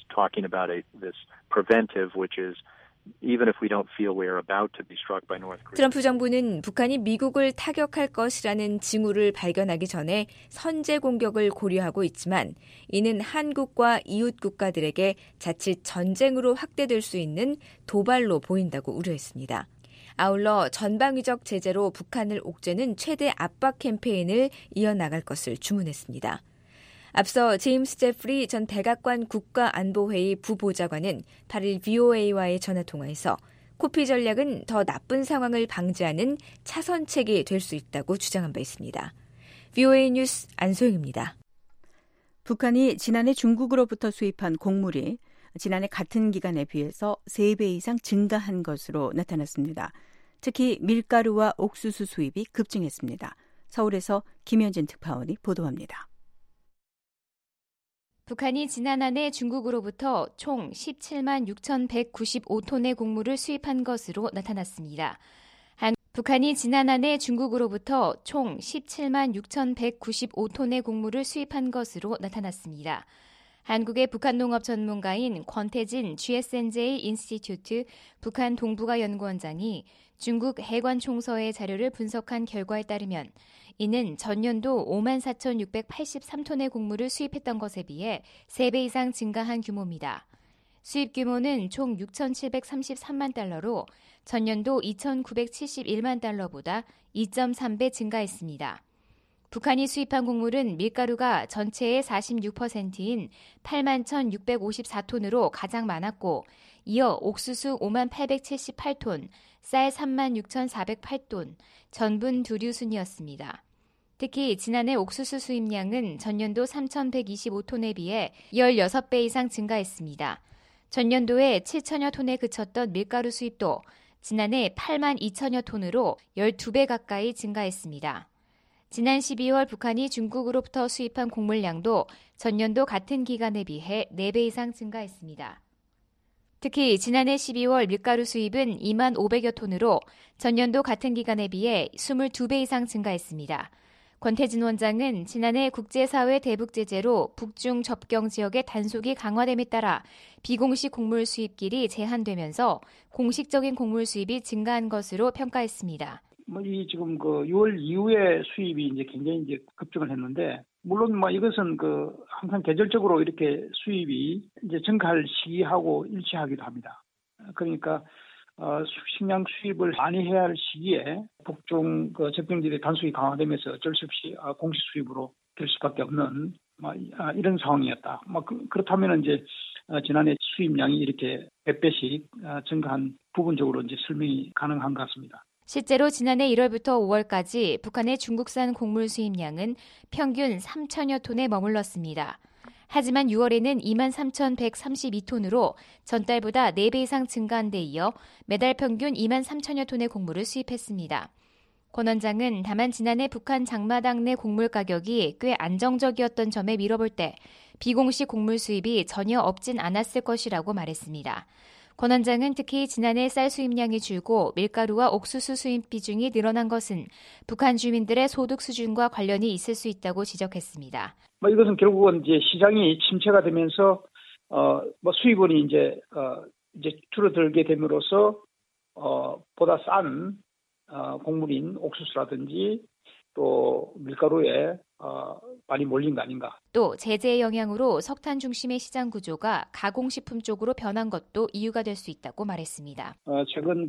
트럼프 정부는 북한이 미국을 타격할 것이라는 징후를 발견하기 전에 선제 공격을 고려하고 있지만 이는 한국과 이웃 국가들에게 자칫 전쟁으로 확대될 수 있는 도발로 보인다고 우려했습니다. 아울러 전방위적 제재로 북한을 옥죄는 최대 압박 캠페인을 이어나갈 것을 주문했습니다. 앞서 제임스 제프리 전 백악관 국가안보회의 부보좌관은 8일 VOA와의 전화통화에서 코피 전략은 더 나쁜 상황을 방지하는 차선책이 될 수 있다고 주장한 바 있습니다. VOA 뉴스 안소영입니다. 북한이 지난해 중국으로부터 수입한 곡물이 지난해 같은 기간에 비해서 3배 이상 증가한 것으로 나타났습니다. 특히 밀가루와 옥수수 수입이 급증했습니다. 서울에서 김현진 특파원이 보도합니다. 북한이 지난 한 해 중국으로부터 총 17만 6,195톤의 곡물을 수입한 것으로 나타났습니다. 북한이 지난 한 해 중국으로부터 총 17만 6,195톤의 곡물을 수입한 것으로 나타났습니다. 한국의 북한농업 전문가인 권태진 GSNJ 인스티튜트 북한 동북아 연구원장이 중국 해관총서의 자료를 분석한 결과에 따르면 이는 전년도 54,683톤의 곡물을 수입했던 것에 비해 3배 이상 증가한 규모입니다. 수입 규모는 총 6,733만 달러로 전년도 2,971만 달러보다 2.3배 증가했습니다. 북한이 수입한 곡물은 밀가루가 전체의 46%인 81,654톤으로 가장 많았고 이어 옥수수 58,878톤, 쌀 36,408톤, 전분 두류 순이었습니다. 특히 지난해 옥수수 수입량은 전년도 3,125톤에 비해 16배 이상 증가했습니다. 전년도에 7천여 톤에 그쳤던 밀가루 수입도 지난해 8만 2천여 톤으로 12배 가까이 증가했습니다. 지난 12월 북한이 중국으로부터 수입한 곡물량도 전년도 같은 기간에 비해 4배 이상 증가했습니다. 특히 지난해 12월 밀가루 수입은 2만 500여 톤으로 전년도 같은 기간에 비해 22배 이상 증가했습니다. 권태진 원장은 지난해 국제사회 대북 제재로 북중 접경 지역의 단속이 강화됨에 따라 비공식 곡물 수입길이 제한되면서 공식적인 곡물 수입이 증가한 것으로 평가했습니다. 이 지금 6월 이후에 수입이 이제 굉장히 이제 급증을 했는데 물론 이것은 항상 계절적으로 이렇게 수입이 이제 증가할 시기하고 일치하기도 합니다. 그러니까 식량 수입을 많이 해야 할 시기에 북중 접경지대 단속이 강화되면서 어쩔 수 없이 공식 수입으로 될 수밖에 없는 이런 상황이었다. 그렇다면 이제 지난해 수입량이 이렇게 100배씩 증가한 부분적으로 이제 설명이 가능한 것 같습니다. 실제로 지난해 1월부터 5월까지 북한의 중국산 곡물 수입량은 평균 3천여 톤에 머물렀습니다. 하지만 6월에는 23,132톤으로 전달보다 4배 이상 증가한 데 이어 매달 평균 2만 3천여 톤의 곡물을 수입했습니다. 권 원장은 다만 지난해 북한 장마당 내 곡물 가격이 꽤 안정적이었던 점에 밀어볼 때 비공식 곡물 수입이 전혀 없진 않았을 것이라고 말했습니다. 권 원장은 특히 지난해 쌀 수입량이 줄고 밀가루와 옥수수 수입 비중이 늘어난 것은 북한 주민들의 소득 수준과 관련이 있을 수 있다고 지적했습니다. 이것은 결국은 이제 시장이 침체가 되면서 수입원이 이제 줄어들게 됨으로써 보다 싼 곡물인 옥수수라든지 또 밀가루에 많이 몰린 거 아닌가. 또 제재의 영향으로 석탄 중심의 시장 구조가 가공식품 쪽으로 변한 것도 이유가 될 수 있다고 말했습니다. 최근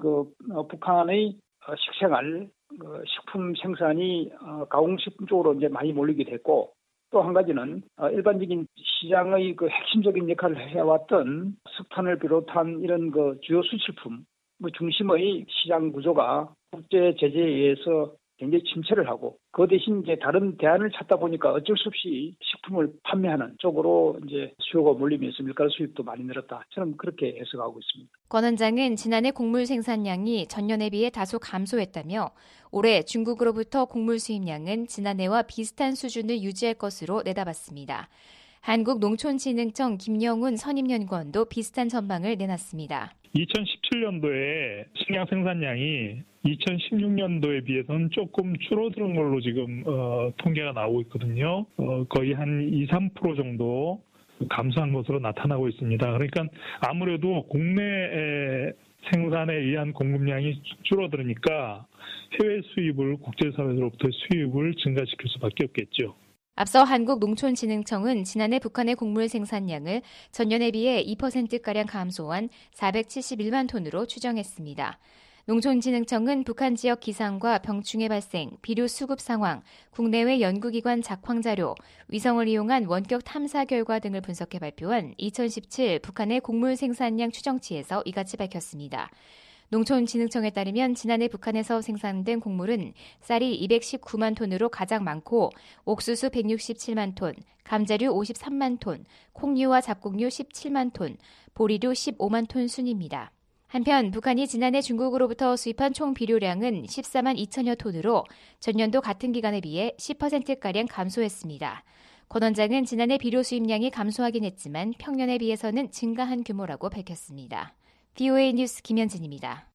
북한의 식생활 식품 생산이 가공식품 쪽으로 이제 많이 몰리게 됐고 또 한 가지는 일반적인 시장의 그 핵심적인 역할을 해왔던 석탄을 비롯한 이런 그 주요 수출품 중심의 시장 구조가 국제 제재에 의해서 굉장히 침체를 하고 그 대신 이제 다른 대안을 찾다 보니까 어쩔 수 없이 식품을 판매하는 쪽으로 이제 수요가 몰리면서 밀가루 수입도 많이 늘었다. 저는 그렇게 해석하고 있습니다. 권 원장은 지난해 곡물 생산량이 전년에 비해 다소 감소했다며 올해 중국으로부터 곡물 수입량은 지난해와 비슷한 수준을 유지할 것으로 내다봤습니다. 한국농촌진흥청 김영훈 선임연구원도 비슷한 전망을 내놨습니다. 2017년도에 식량 생산량이 2016년도에 비해서는 조금 줄어드는 걸로 지금 통계가 나오고 있거든요. 거의 한 2-3% 정도 감소한 것으로 나타나고 있습니다. 그러니까 아무래도 국내 생산에 의한 공급량이 줄어들으니까 해외 수입을 국제사회로부터 수입을 증가시킬 수밖에 없겠죠. 앞서 한국농촌진흥청은 지난해 북한의 곡물 생산량을 전년에 비해 2%가량 감소한 471만 톤으로 추정했습니다. 농촌진흥청은 북한 지역 기상과 병충해 발생, 비료 수급 상황, 국내외 연구기관 작황 자료, 위성을 이용한 원격 탐사 결과 등을 분석해 발표한 2017 북한의 곡물 생산량 추정치에서 이같이 밝혔습니다. 농촌진흥청에 따르면 지난해 북한에서 생산된 곡물은 쌀이 219만 톤으로 가장 많고 옥수수 167만 톤, 감자류 53만 톤, 콩류와 잡곡류 17만 톤, 보리류 15만 톤 순입니다. 한편 북한이 지난해 중국으로부터 수입한 총 비료량은 14만 2천여 톤으로 전년도 같은 기간에 비해 10%가량 감소했습니다. 권 원장은 지난해 비료 수입량이 감소하긴 했지만 평년에 비해서는 증가한 규모라고 밝혔습니다. VOA 뉴스 김현진입니다.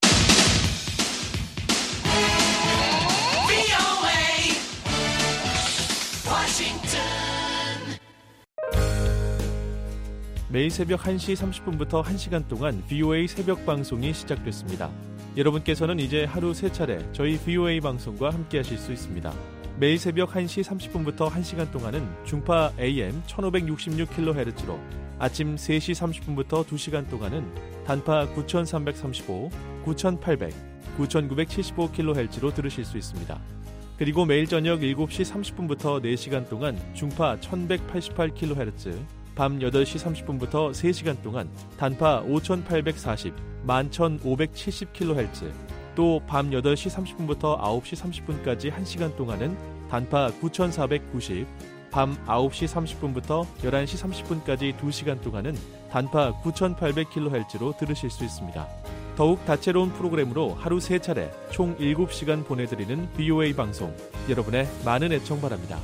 매일 새벽 1시 30분부터 1시간 동안 VOA 새벽 방송이 시작됐습니다. 여러분께서는 이제 하루 3차례 저희 VOA 방송과 함께하실 수 있습니다. 매일 새벽 1시 30분부터 1시간 동안은 중파 AM 1566kHz로 아침 3시 30분부터 2시간 동안은 단파 9335, 9800, 9975kHz로 들으실 수 있습니다. 그리고 매일 저녁 7시 30분부터 4시간 동안 중파 1188kHz, 밤 8시 30분부터 3시간 동안 단파 5840, 11570kHz, 또 밤 8시 30분부터 9시 30분까지 1시간 동안은 단파 9490, 밤 9시 30분부터 11시 30분까지 2시간 동안은 단파 9800kHz로 들으실 수 있습니다. 더욱 다채로운 프로그램으로 하루 3차례 총 7시간 보내드리는 VOA 방송, 여러분의 많은 애청 바랍니다.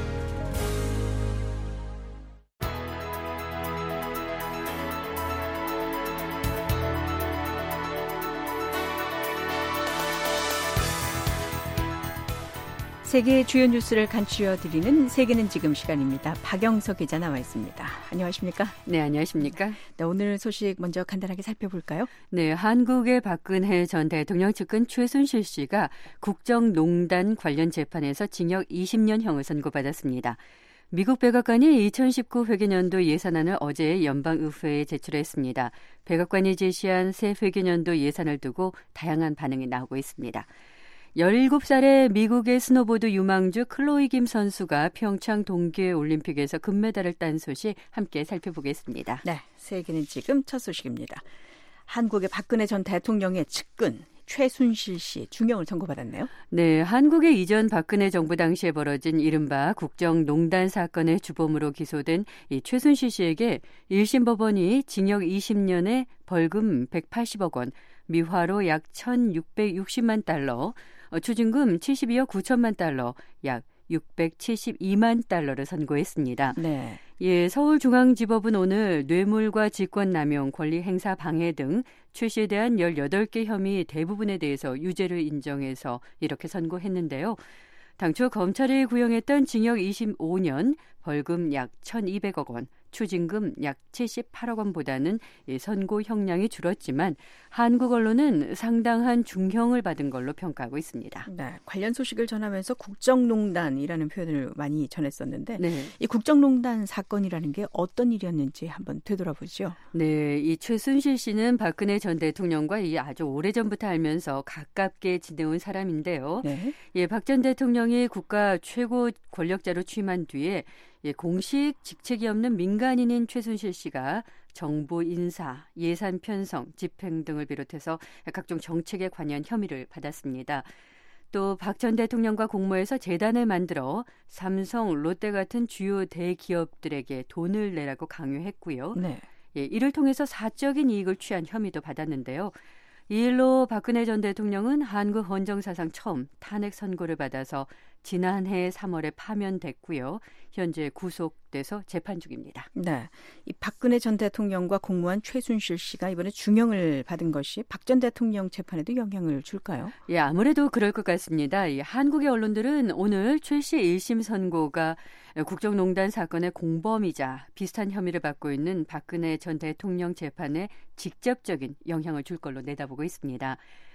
세계의 주요 뉴스를 간추려드리는 세계는 지금 시간입니다. 박영석 기자 나와 있습니다. 안녕하십니까? 네, 안녕하십니까? 네, 오늘 소식 먼저 간단하게 살펴볼까요? 네, 한국의 박근혜 전 대통령 측근 최순실 씨가 국정농단 관련 재판에서 징역 20년형을 선고받았습니다. 미국 백악관이 2019 회계년도 예산안을 어제 연방의회에 제출했습니다. 백악관이 제시한 새 회계년도 예산을 두고 다양한 반응이 나오고 있습니다. 17살의 미국의 스노보드 유망주 클로이 김 선수가 평창 동계올림픽에서 금메달을 딴 소식 함께 살펴보겠습니다. 네, 세계는 지금 첫 소식입니다. 한국의 박근혜 전 대통령의 측근 최순실 씨 중형을 선고받았네요. 네, 한국의 이전 박근혜 정부 당시에 벌어진 이른바 국정농단 사건의 주범으로 기소된 이 최순실 씨에게 1심 법원이 징역 20년에 벌금 180억 원, 미화로 약 1,660만 달러, 추징금 72억 9천만 달러, 약 672만 달러를 선고했습니다. 네. 예, 서울중앙지법은 오늘 뇌물과 직권남용, 권리행사 방해 등 최 씨에 대한 18개 혐의 대부분에 대해서 유죄를 인정해서 이렇게 선고했는데요. 당초 검찰이 구형했던 징역 25년, 벌금 약 1,200억 원, 추징금 약 78억 원보다는 선고 형량이 줄었지만 한국 언론은 상당한 중형을 받은 걸로 평가하고 있습니다. 네, 관련 소식을 전하면서 국정농단이라는 표현을 많이 전했었는데 네. 이 국정농단 사건이라는 게 어떤 일이었는지 한번 되돌아보죠. 네, 이 최순실 씨는 박근혜 전 대통령과 아주 오래전부터 알면서 가깝게 지내온 사람인데요. 네. 예, 박 전 대통령이 국가 최고 권력자로 취임한 뒤에 공식 직책이 없는 민간인인 최순실 씨가 정부 인사, 예산 편성, 집행 등을 비롯해서 각종 정책에 관여한 혐의를 받았습니다. 또 박 전 대통령과 공모해서 재단을 만들어 삼성, 롯데 같은 주요 대기업들에게 돈을 내라고 강요했고요. 네. 이를 통해서 사적인 이익을 취한 혐의도 받았는데요. 이 일로 박근혜 전 대통령은 한국 헌정사상 처음 탄핵 선고를 받아서 지난해 3월에 파면됐고요. 현재 구속돼서 재판 중입니다. 네, 이 박근혜 전 대통령과 공모한 최순실 씨가 이번에 중형을 받은 것이 박 전 대통령 재판에도 영향을 줄까요? 예, 아무래도 그럴 것 같습니다. 이 한국의 언론들은 오늘 최 씨 1심 선고가 국정농단 사건의 공범이자 비슷한 혐의를 받고 있는 박근혜 전 대통령 재판에 직접적인 영향을 줄 걸로 내다보고 있습니다.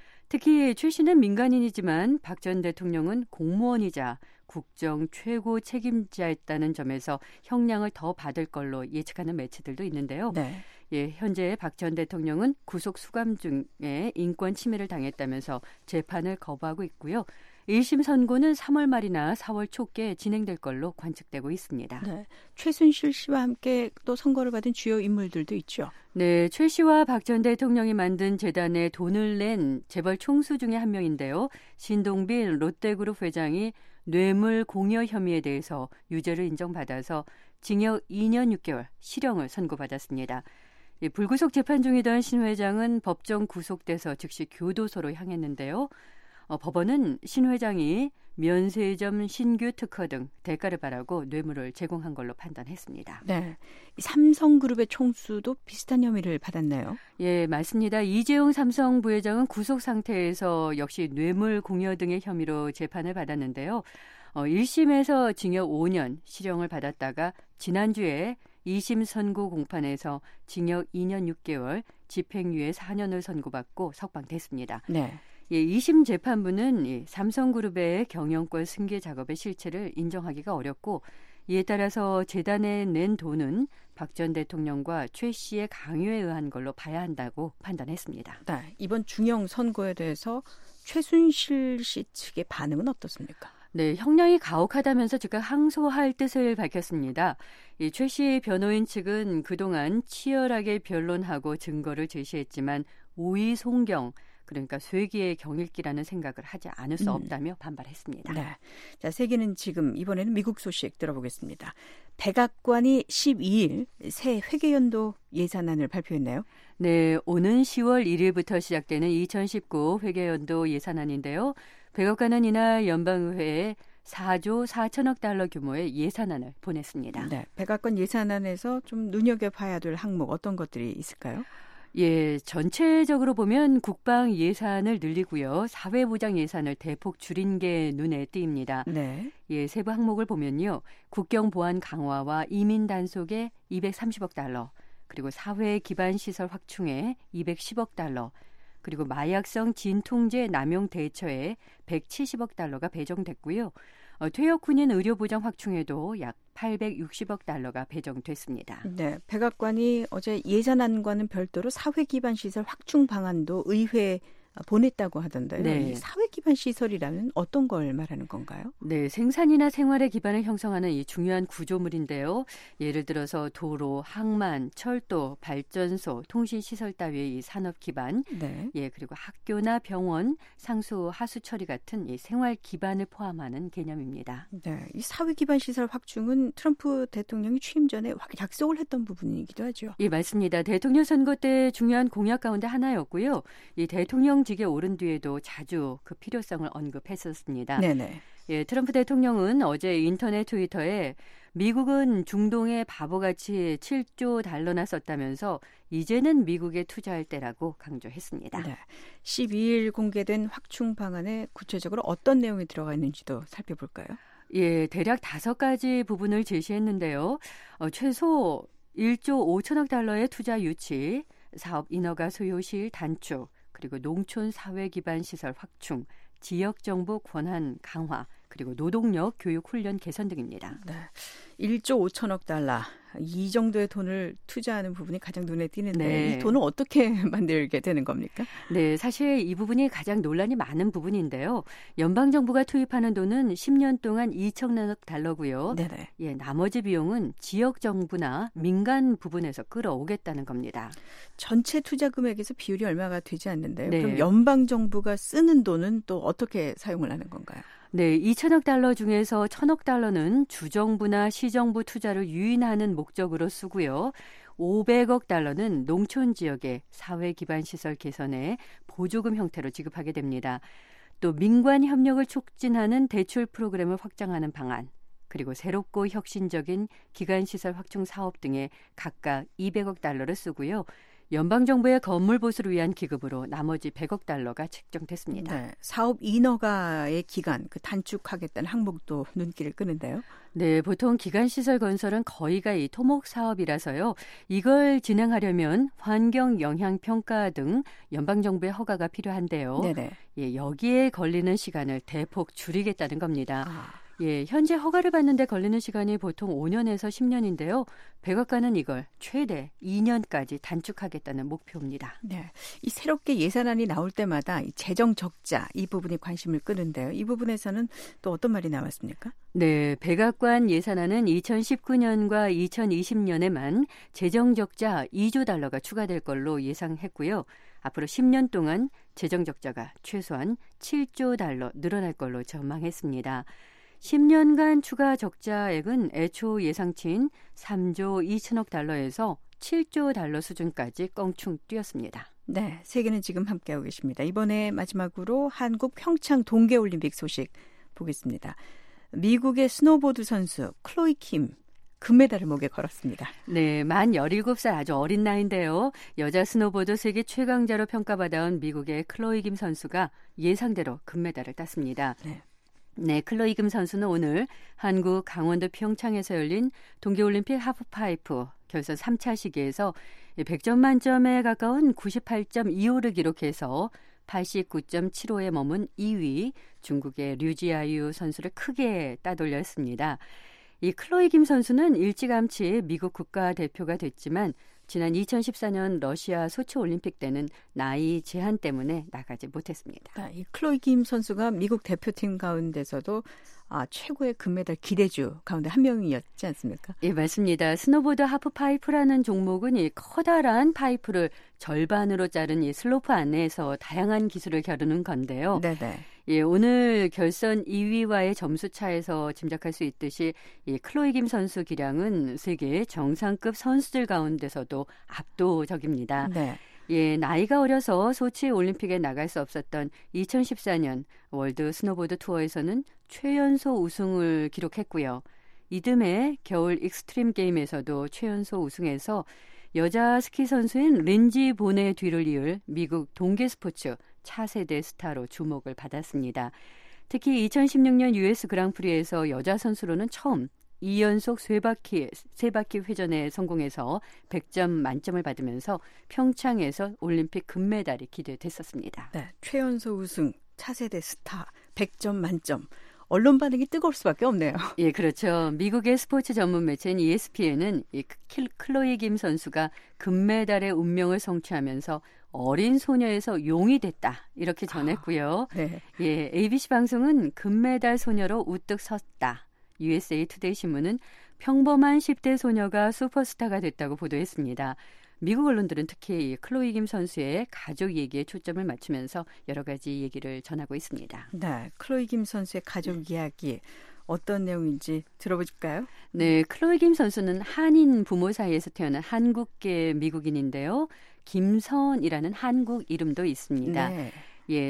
특히 최 씨는 민간인이지만 박 전 대통령은 공무원이자 국정 최고 책임자였다는 점에서 형량을 더 받을 걸로 예측하는 매체들도 있는데요. 네. 예, 현재 박 전 대통령은 구속 수감 중에 인권 침해를 당했다면서 재판을 거부하고 있고요. 1심 선고는 3월 말이나 4월 초께 진행될 걸로 관측되고 있습니다. 네, 최순실 씨와 함께 또 선고를 받은 주요 인물들도 있죠. 네, 최 씨와 박 전 대통령이 만든 재단에 돈을 낸 재벌 총수 중에 한 명인데요. 신동빈 롯데그룹 회장이 뇌물 공여 혐의에 대해서 유죄를 인정받아서 징역 2년 6개월 실형을 선고받았습니다. 불구속 재판 중이던 신 회장은 법정 구속돼서 즉시 교도소로 향했는데요. 법원은 신 회장이 면세점 신규 특허 등 대가를 바라고 뇌물을 제공한 걸로 판단했습니다. 네, 삼성그룹의 총수도 비슷한 혐의를 받았나요? 예, 맞습니다. 이재용 삼성 부회장은 구속 상태에서 역시 뇌물 공여 등의 혐의로 재판을 받았는데요. 1심에서 징역 5년 실형을 받았다가 지난주에 2심 선고 공판에서 징역 2년 6개월, 집행유예 4년을 선고받고 석방됐습니다. 네. 예, 2심 재판부는 삼성그룹의 경영권 승계 작업의 실체를 인정하기가 어렵고 이에 따라서 재단에 낸 돈은 박 전 대통령과 최 씨의 강요에 의한 걸로 봐야 한다고 판단했습니다. 네, 이번 중형 선고에 대해서 최순실 씨 측의 반응은 어떻습니까? 네, 형량이 가혹하다면서 즉각 항소할 뜻을 밝혔습니다. 이 최 씨 변호인 측은 그동안 치열하게 변론하고 증거를 제시했지만 우의 송경, 그러니까 쇠기의 경읽기라는 생각을 하지 않을 수 없다며 반발했습니다. 네, 자, 세계는 지금 이번에는 미국 소식 들어보겠습니다. 백악관이 12일 새 회계연도 예산안을 발표했나요? 네, 오는 10월 1일부터 시작되는 2019 회계연도 예산안인데요. 백악관은 이날 연방의회에 4조 4천억 달러 규모의 예산안을 보냈습니다. 네, 백악관 예산안에서 좀 눈여겨봐야 될 항목 어떤 것들이 있을까요? 예, 전체적으로 보면 국방 예산을 늘리고요. 사회보장 예산을 대폭 줄인 게 눈에 띄입니다. 네. 예, 세부 항목을 보면요. 국경 보안 강화와 이민 단속에 230억 달러, 그리고 사회 기반 시설 확충에 210억 달러, 그리고 마약성 진통제 남용 대처에 170억 달러가 배정됐고요. 퇴역 군인 의료 보장 확충에도 약 860억 달러가 배정됐습니다. 네, 백악관이 어제 예산안과는 별도로 사회 기반 시설 확충 방안도 의회에 보냈다고 하던데요. 네. 사회 기반 시설이라는 어떤 걸 말하는 건가요? 네, 생산이나 생활의 기반을 형성하는 이 중요한 구조물인데요. 예를 들어서 도로, 항만, 철도, 발전소, 통신시설 따위의 이 산업 기반, 네. 예, 그리고 학교나 병원, 상수, 하수 처리 같은 이 생활 기반을 포함하는 개념입니다. 네, 이 사회 기반 시설 확충은 트럼프 대통령이 취임 전에 약속을 했던 부분이기도 하죠. 예, 맞습니다. 대통령 선거 때 중요한 공약 가운데 하나였고요. 이 대통령직에 오른 뒤에도 자주 그 필요성을 언급했었습니다. 네네. 예, 트럼프 대통령은 어제 인터넷 트위터에 미국은 중동에 바보같이 7조 달러나 썼다면서 이제는 미국에 투자할 때라고 강조했습니다. 네. 12일 공개된 확충 방안에 구체적으로 어떤 내용이 들어가 있는지도 살펴볼까요? 예, 대략 5가지 부분을 제시했는데요. 최소 1조 5천억 달러의 투자 유치, 사업 인허가 소요시일 단축, 그리고 농촌 사회 기반 시설 확충, 지역 정부 권한 강화, 그리고 노동력 교육 훈련 개선 등입니다. 네. 1조 5천억 달러. 이 정도의 돈을 투자하는 부분이 가장 눈에 띄는데 네. 이 돈을 어떻게 만들게 되는 겁니까? 네, 사실 이 부분이 가장 논란이 많은 부분인데요. 연방정부가 투입하는 돈은 10년 동안 2천억 달러고요. 네네. 예, 나머지 비용은 지역정부나 민간 부분에서 끌어오겠다는 겁니다. 전체 투자 금액에서 비율이 얼마가 되지 않는데요. 네. 그럼 연방정부가 쓰는 돈은 또 어떻게 사용을 하는 건가요? 네, 2천억 달러 중에서 1천억 달러는 주정부나 시정부 투자를 유인하는 목적으로 쓰고요. 500억 달러는 농촌 지역의 사회 기반 시설 개선에 보조금 형태로 지급하게 됩니다. 또 민관 협력을 촉진하는 대출 프로그램을 확장하는 방안, 그리고 새롭고 혁신적인 기간 시설 확충 사업 등에 각각 200억 달러를 쓰고요. 연방정부의 건물 보수를 위한 기금으로 나머지 100억 달러가 책정됐습니다. 네, 사업 인허가의 기간, 단축하겠다는 항목도 눈길을 끄는데요. 네, 보통 기간시설 건설은 거의가 이 토목 사업이라서요. 이걸 진행하려면 환경 영향 평가 등 연방정부의 허가가 필요한데요. 네네. 예, 여기에 걸리는 시간을 대폭 줄이겠다는 겁니다. 예, 현재 허가를 받는데 걸리는 시간이 보통 5년에서 10년인데요. 백악관은 이걸 최대 2년까지 단축하겠다는 목표입니다. 네, 이 새롭게 예산안이 나올 때마다 이 재정 적자 이 부분이 관심을 끄는데요. 이 부분에서는 또 어떤 말이 나왔습니까? 네, 백악관 예산안은 2019년과 2020년에만 재정 적자 2조 달러가 추가될 걸로 예상했고요. 앞으로 10년 동안 재정 적자가 최소한 7조 달러 늘어날 걸로 전망했습니다. 10년간 추가 적자액은 애초 예상치인 3조 2천억 달러에서 7조 달러 수준까지 껑충 뛰었습니다. 네, 세계는 지금 함께하고 계십니다. 이번에 마지막으로 한국 평창 동계올림픽 소식 보겠습니다. 미국의 스노보드 선수 클로이 킴 금메달을 목에 걸었습니다. 네, 만 17살 아주 어린 나이인데요. 여자 스노보드 세계 최강자로 평가받아온 미국의 클로이 김 선수가 예상대로 금메달을 땄습니다. 네, 클로이 김 선수는 오늘 한국 강원도 평창에서 열린 동계올림픽 하프파이프 결선 3차 시기에서 100점 만점에 가까운 98.25를 기록해서 89.75에 머문 2위 중국의 류지아유 선수를 크게 따돌렸습니다. 이 클로이 김 선수는 일찌감치 미국 국가대표가 됐지만 지난 2014년 러시아 소치 올림픽 때는 나이 제한 때문에 나가지 못했습니다. 이 클로이 김 선수가 미국 대표팀 가운데서도 최고의 금메달 기대주 가운데 한 명이었지 않습니까? 예, 맞습니다. 스노보드 하프파이프라는 종목은 이 커다란 파이프를 절반으로 자른 이 슬로프 안에서 다양한 기술을 겨루는 건데요. 네네. 예, 오늘 결선 2위와의 점수 차에서 짐작할 수 있듯이 이 클로이 김 선수 기량은 세계 정상급 선수들 가운데서도 압도적입니다. 네. 예, 나이가 어려서 소치 올림픽에 나갈 수 없었던 2014년 월드 스노보드 투어에서는 최연소 우승을 기록했고요. 이듬해 겨울 익스트림 게임에서도 최연소 우승해서 여자 스키 선수인 린지 본의 뒤를 이을 미국 동계 스포츠 차세대 스타로 주목을 받았습니다. 특히 2016년 US 그랑프리에서 여자 선수로는 처음 2연속 세 바퀴 회전에 성공해서 100점 만점을 받으면서 평창에서 올림픽 금메달이 기대됐었습니다. 네, 최연소 우승, 차세대 스타, 100점 만점. 언론 반응이 뜨거울 수밖에 없네요. 예, 그렇죠. 미국의 스포츠 전문 매체인 ESPN은 이 클로이 김 선수가 금메달의 운명을 성취하면서 어린 소녀에서 용이 됐다 이렇게 전했고요. 네. 예, ABC 방송은 금메달 소녀로 우뚝 섰다. USA 투데이 신문은 평범한 10대 소녀가 슈퍼스타가 됐다고 보도했습니다. 미국 언론들은 특히 이 클로이 김 선수의 가족 얘기에 초점을 맞추면서 여러 가지 얘기를 전하고 있습니다. 네, 클로이 김 선수의 가족 이야기 어떤 내용인지 들어볼까요? 네, 클로이 김 선수는 한인 부모 사이에서 태어난 한국계 미국인인데요. 김선이라는 한국 이름도 있습니다. 네. 예,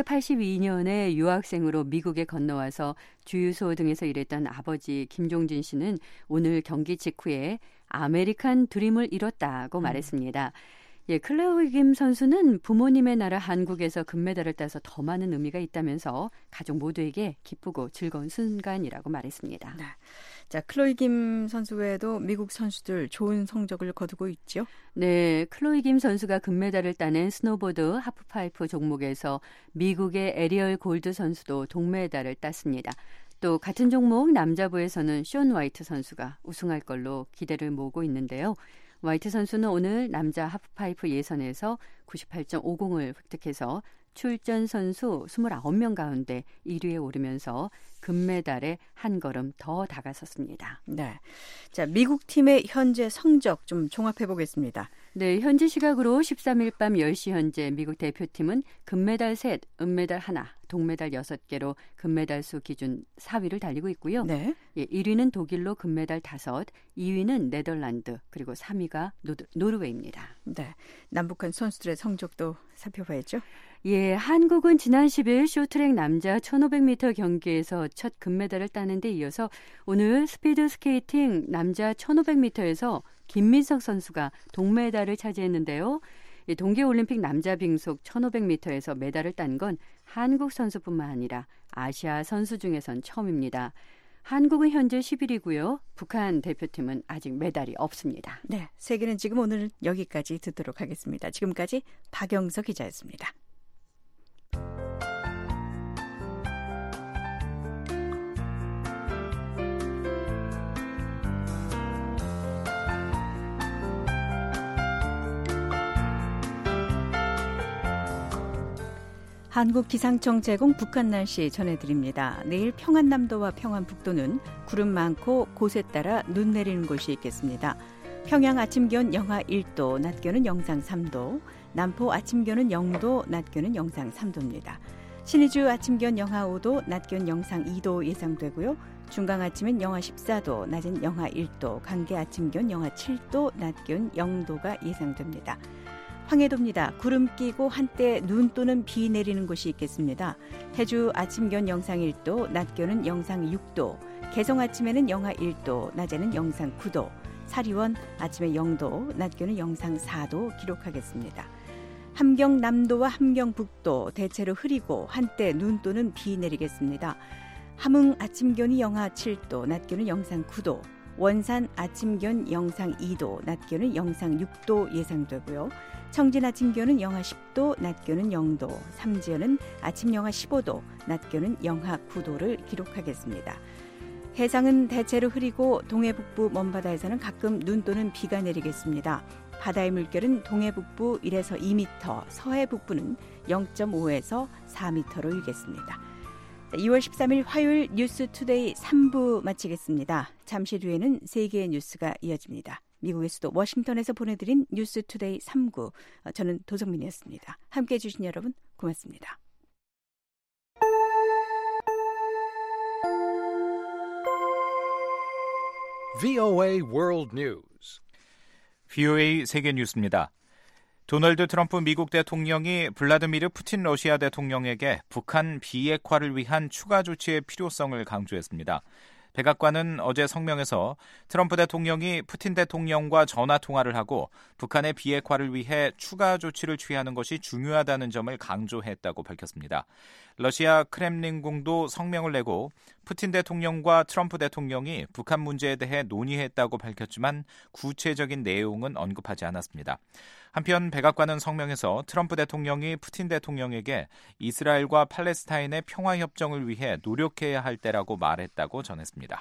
1982년에 유학생으로 미국에 건너와서 주유소 등에서 일했던 아버지 김종진 씨는 오늘 경기 직후에 아메리칸 드림을 이뤘다고 말했습니다. 예, 클로이 김 선수는 부모님의 나라 한국에서 금메달을 따서 더 많은 의미가 있다면서 가족 모두에게 기쁘고 즐거운 순간이라고 말했습니다. 네. 자, 클로이 김 선수 외에도 미국 선수들 좋은 성적을 거두고 있죠? 네, 클로이 김 선수가 금메달을 따낸 스노보드 하프파이프 종목에서 미국의 에리얼 골드 선수도 동메달을 땄습니다. 또 같은 종목 남자부에서는 션 화이트 선수가 우승할 걸로 기대를 모으고 있는데요. 화이트 선수는 오늘 남자 하프파이프 예선에서 98.50을 획득해서 출전 선수 29명 가운데 1위에 오르면서 금메달에 한 걸음 더 다가섰습니다. 네. 자, 미국 팀의 현재 성적 좀 종합해 보겠습니다. 네, 현지 시각으로 13일 밤 10시 현재 미국 대표팀은 금메달 3, 은메달 1, 동메달 6개로 금메달 수 기준 4위를 달리고 있고요. 네. 예, 1위는 독일로 금메달 5, 2위는 네덜란드, 그리고 3위가 노르웨이입니다. 네. 남북한 선수들의 성적도 살펴봐야죠. 예, 한국은 지난 10일 쇼트랙 남자 1500m 경기에서 첫 금메달을 따는 데 이어서 오늘 스피드 스케이팅 남자 1500m에서 김민석 선수가 동메달을 차지했는데요. 동계올림픽 남자 빙속 1500m에서 메달을 딴 건 한국 선수뿐만 아니라 아시아 선수 중에선 처음입니다. 한국은 현재 10위이고요. 북한 대표팀은 아직 메달이 없습니다. 네, 세계는 지금 오늘 여기까지 듣도록 하겠습니다. 지금까지 박영서 기자였습니다. 한국기상청 제공 북한 날씨 전해드립니다. 내일 평안남도와 평안북도는 구름 많고 곳에 따라 눈 내리는 곳이 있겠습니다. 평양 아침 기온 영하 1도, 낮 기온은 영상 3도, 남포 아침 기온은 0도, 낮 기온은 영상 3도입니다. 신의주 아침 기온 영하 5도, 낮 기온 영상 2도 예상되고요. 중강 아침은 영하 14도, 낮은 영하 1도, 강계 아침 기온 영하 7도, 낮 기온 0도가 예상됩니다. 황해도입니다. 구름 끼고 한때 눈 또는 비 내리는 곳이 있겠습니다. 해주 아침 기온 영상 1도, 낮 기온은 영상 6도, 개성 아침에는 영하 1도, 낮에는 영상 9도, 사리원 아침에 0도, 낮 기온은 영상 4도 기록하겠습니다. 함경남도와 함경북도 대체로 흐리고 한때 눈 또는 비 내리겠습니다. 함흥 아침 기온이 영하 7도, 낮 기온은 영상 9도, 원산 아침 기온 영상 2도, 낮 기온은 영상 6도 예상되고요. 청진 아침 기온은 영하 10도, 낮 기온은 0도, 삼지연은 아침 영하 15도, 낮 기온은 영하 9도를 기록하겠습니다. 해상은 대체로 흐리고 동해 북부 먼바다에서는 가끔 눈 또는 비가 내리겠습니다. 바다의 물결은 동해 북부 1에서 2m, 서해 북부는 0.5에서 4m로 일겠습니다. 2월 13일 화요일 뉴스투데이 3부 마치겠습니다. 잠시 뒤에는 세계의 뉴스가 이어집니다. 미국의 수도 워싱턴에서 보내드린 뉴스투데이 3구, 저는 도성민이었습니다. 함께해 주신 여러분 고맙습니다. VOA World News. VOA 세계 뉴스입니다. 도널드 트럼프 미국 대통령이 블라디미르 푸틴 러시아 대통령에게 북한 비핵화를 위한 추가 조치의 필요성을 강조했습니다. 백악관은 어제 성명에서 트럼프 대통령이 푸틴 대통령과 전화 통화를 하고 북한의 비핵화를 위해 추가 조치를 취하는 것이 중요하다는 점을 강조했다고 밝혔습니다. 러시아 크렘린궁도 성명을 내고 푸틴 대통령과 트럼프 대통령이 북한 문제에 대해 논의했다고 밝혔지만 구체적인 내용은 언급하지 않았습니다. 한편 백악관은 성명에서 트럼프 대통령이 푸틴 대통령에게 이스라엘과 팔레스타인의 평화협정을 위해 노력해야 할 때라고 말했다고 전했습니다.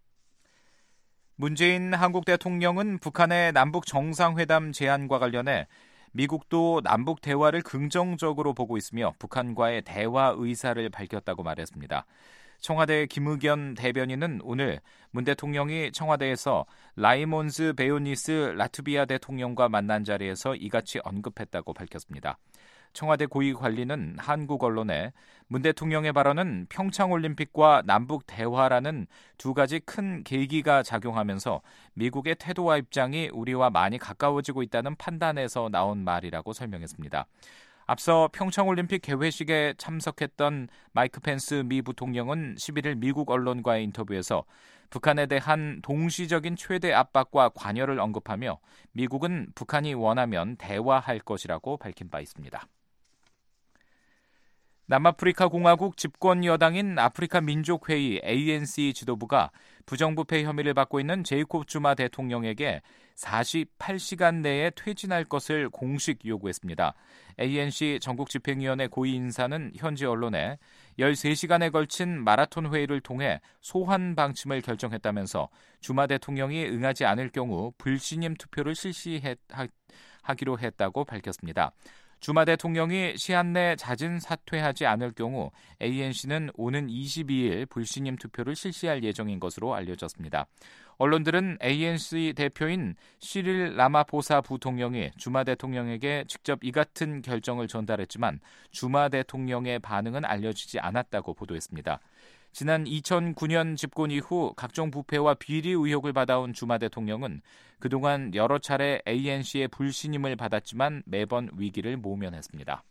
문재인 한국 대통령은 북한의 남북 정상회담 제안과 관련해 미국도 남북 대화를 긍정적으로 보고 있으며 북한과의 대화 의사를 밝혔다고 말했습니다. 청와대 김의겸 대변인은 오늘 문 대통령이 청와대에서 라이몬스 베요니스 라트비아 대통령과 만난 자리에서 이같이 언급했다고 밝혔습니다. 청와대 고위 관리는 한국 언론에 문 대통령의 발언은 평창올림픽과 남북 대화라는 두 가지 큰 계기가 작용하면서 미국의 태도와 입장이 우리와 많이 가까워지고 있다는 판단에서 나온 말이라고 설명했습니다. 앞서 평창올림픽 개회식에 참석했던 마이크 펜스 미 부통령은 11일 미국 언론과의 인터뷰에서 북한에 대한 동시적인 최대 압박과 관여를 언급하며 미국은 북한이 원하면 대화할 것이라고 밝힌 바 있습니다. 남아프리카 공화국 집권 여당인 아프리카 민족회의 ANC 지도부가 부정부패 혐의를 받고 있는 제이콥 주마 대통령에게 48시간 내에 퇴진할 것을 공식 요구했습니다. ANC 전국집행위원회 고위 인사는 현지 언론에 13시간에 걸친 마라톤 회의를 통해 소환 방침을 결정했다면서 주마 대통령이 응하지 않을 경우 불신임 투표를 실시하기로 했다고 밝혔습니다. 주마 대통령이 시한 내 자진 사퇴하지 않을 경우 ANC는 오는 22일 불신임 투표를 실시할 예정인 것으로 알려졌습니다. 언론들은 ANC 대표인 시릴 라마포사 부통령이 주마 대통령에게 직접 이 같은 결정을 전달했지만 주마 대통령의 반응은 알려지지 않았다고 보도했습니다. 지난 2009년 집권 이후 각종 부패와 비리 의혹을 받아온 주마 대통령은 그동안 여러 차례 ANC의 불신임을 받았지만 매번 위기를 모면했습니다.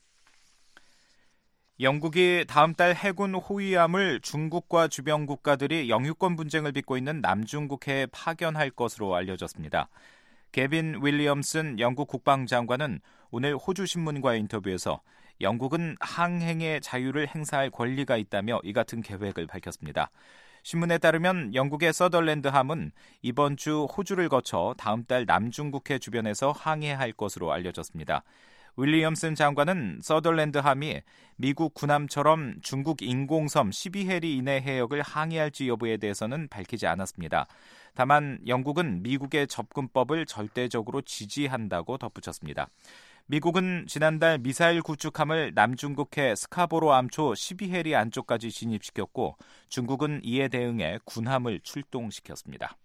영국이 다음 달 해군 호위함을 중국과 주변 국가들이 영유권 분쟁을 빚고 있는 남중국해에 파견할 것으로 알려졌습니다. 개빈 윌리엄슨 영국 국방장관은 오늘 호주 신문과의 인터뷰에서 영국은 항행의 자유를 행사할 권리가 있다며 이 같은 계획을 밝혔습니다. 신문에 따르면 영국의 서덜랜드함은 이번 주 호주를 거쳐 다음 달 남중국해 주변에서 항해할 것으로 알려졌습니다. 윌리엄슨 장관은 서덜랜드함이 미국 군함처럼 중국 인공섬 12해리 이내 해역을 항해할지 여부에 대해서는 밝히지 않았습니다. 다만 영국은 미국의 접근법을 절대적으로 지지한다고 덧붙였습니다. 미국은 지난달 미사일 구축함을 남중국해 스카보로 암초 12해리 안쪽까지 진입시켰고 중국은 이에 대응해 군함을 출동시켰습니다.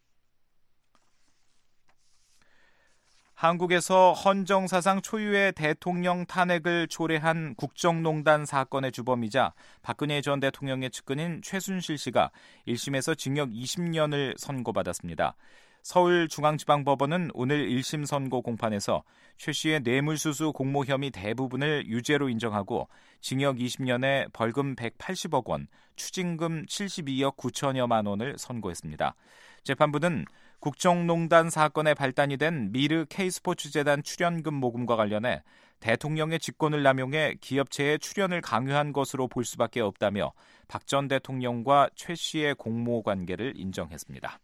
한국에서 헌정사상 초유의 대통령 탄핵을 초래한 국정농단 사건의 주범이자 박근혜 전 대통령의 측근인 최순실 씨가 1심에서 징역 20년을 선고받았습니다. 서울중앙지방법원은 오늘 1심 선고 공판에서 최 씨의 뇌물수수 공모 혐의 대부분을 유죄로 인정하고 징역 20년에 벌금 180억 원, 추징금 72억 9천여만 원을 선고했습니다. 재판부는 국정농단 사건의 발단이 된 미르 K스포츠재단 출연금 모금과 관련해 대통령의 직권을 남용해 기업체의 출연을 강요한 것으로 볼 수밖에 없다며 박 전 대통령과 최 씨의 공모 관계를 인정했습니다.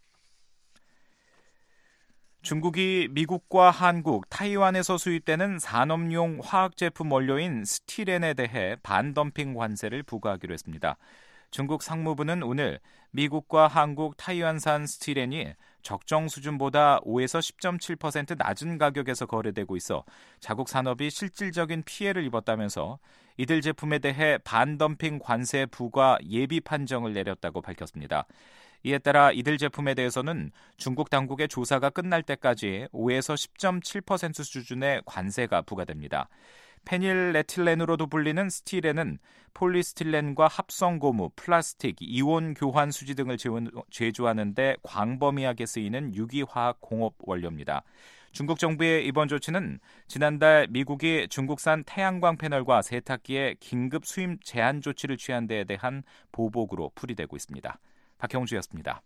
중국이 미국과 한국, 타이완에서 수입되는 산업용 화학제품 원료인 스티렌에 대해 반덤핑 관세를 부과하기로 했습니다. 중국 상무부는 오늘 미국과 한국, 타이완산 스티렌이 적정 수준보다 5에서 10.7% 낮은 가격에서 거래되고 있어 자국 산업이 실질적인 피해를 입었다면서 이들 제품에 대해 반덤핑 관세 부과 예비 판정을 내렸다고 밝혔습니다. 이에 따라 이들 제품에 대해서는 중국 당국의 조사가 끝날 때까지 5에서 10.7% 수준의 관세가 부과됩니다. 페닐레틸렌으로도 불리는 스티렌은 폴리스틸렌과 합성고무, 플라스틱, 이온 교환 수지 등을 제조하는 데 광범위하게 쓰이는 유기화학 공업 원료입니다. 중국 정부의 이번 조치는 지난달 미국이 중국산 태양광 패널과 세탁기의 긴급 수입 제한 조치를 취한 데에 대한 보복으로 풀이되고 있습니다. 박형주였습니다.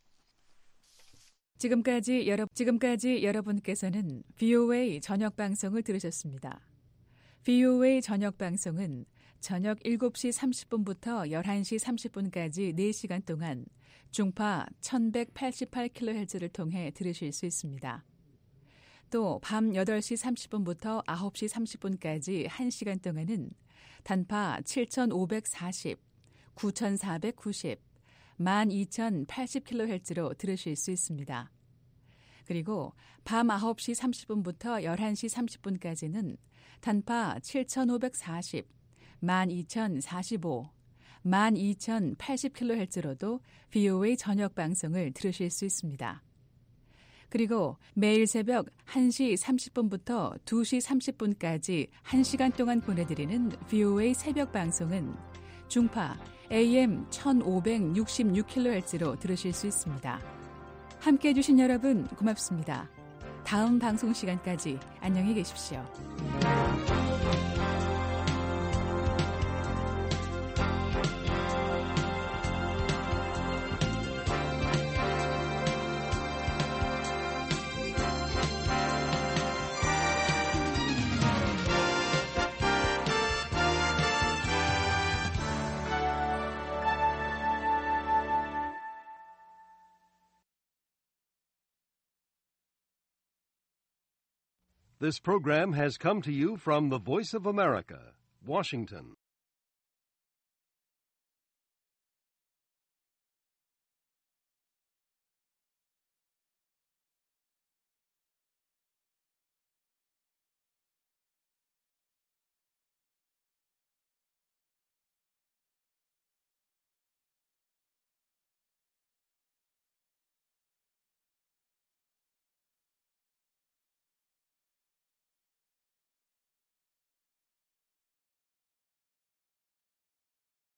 지금까지 여러분께서는 VOA 저녁 방송을 들으셨습니다. VOA 저녁 방송은 저녁 7시 30분부터 11시 30분까지 4시간 동안 중파 1188kHz를 통해 들으실 수 있습니다. 또 밤 8시 30분부터 9시 30분까지 1시간 동안은 단파 7540, 9490, 12080kHz로 들으실 수 있습니다. 그리고 밤 9시 30분부터 11시 30분까지는 단파 7540, 12045, 12080kHz로도 VOA 저녁 방송을 들으실 수 있습니다. 그리고 매일 새벽 1시 30분부터 2시 30분까지 1시간 동안 보내드리는 VOA 새벽 방송은 중파 AM 1566kHz로 들으실 수 있습니다. 함께해 주신 여러분 고맙습니다. 다음 방송 시간까지 안녕히 계십시오. This program has come to you from the Voice of America, Washington.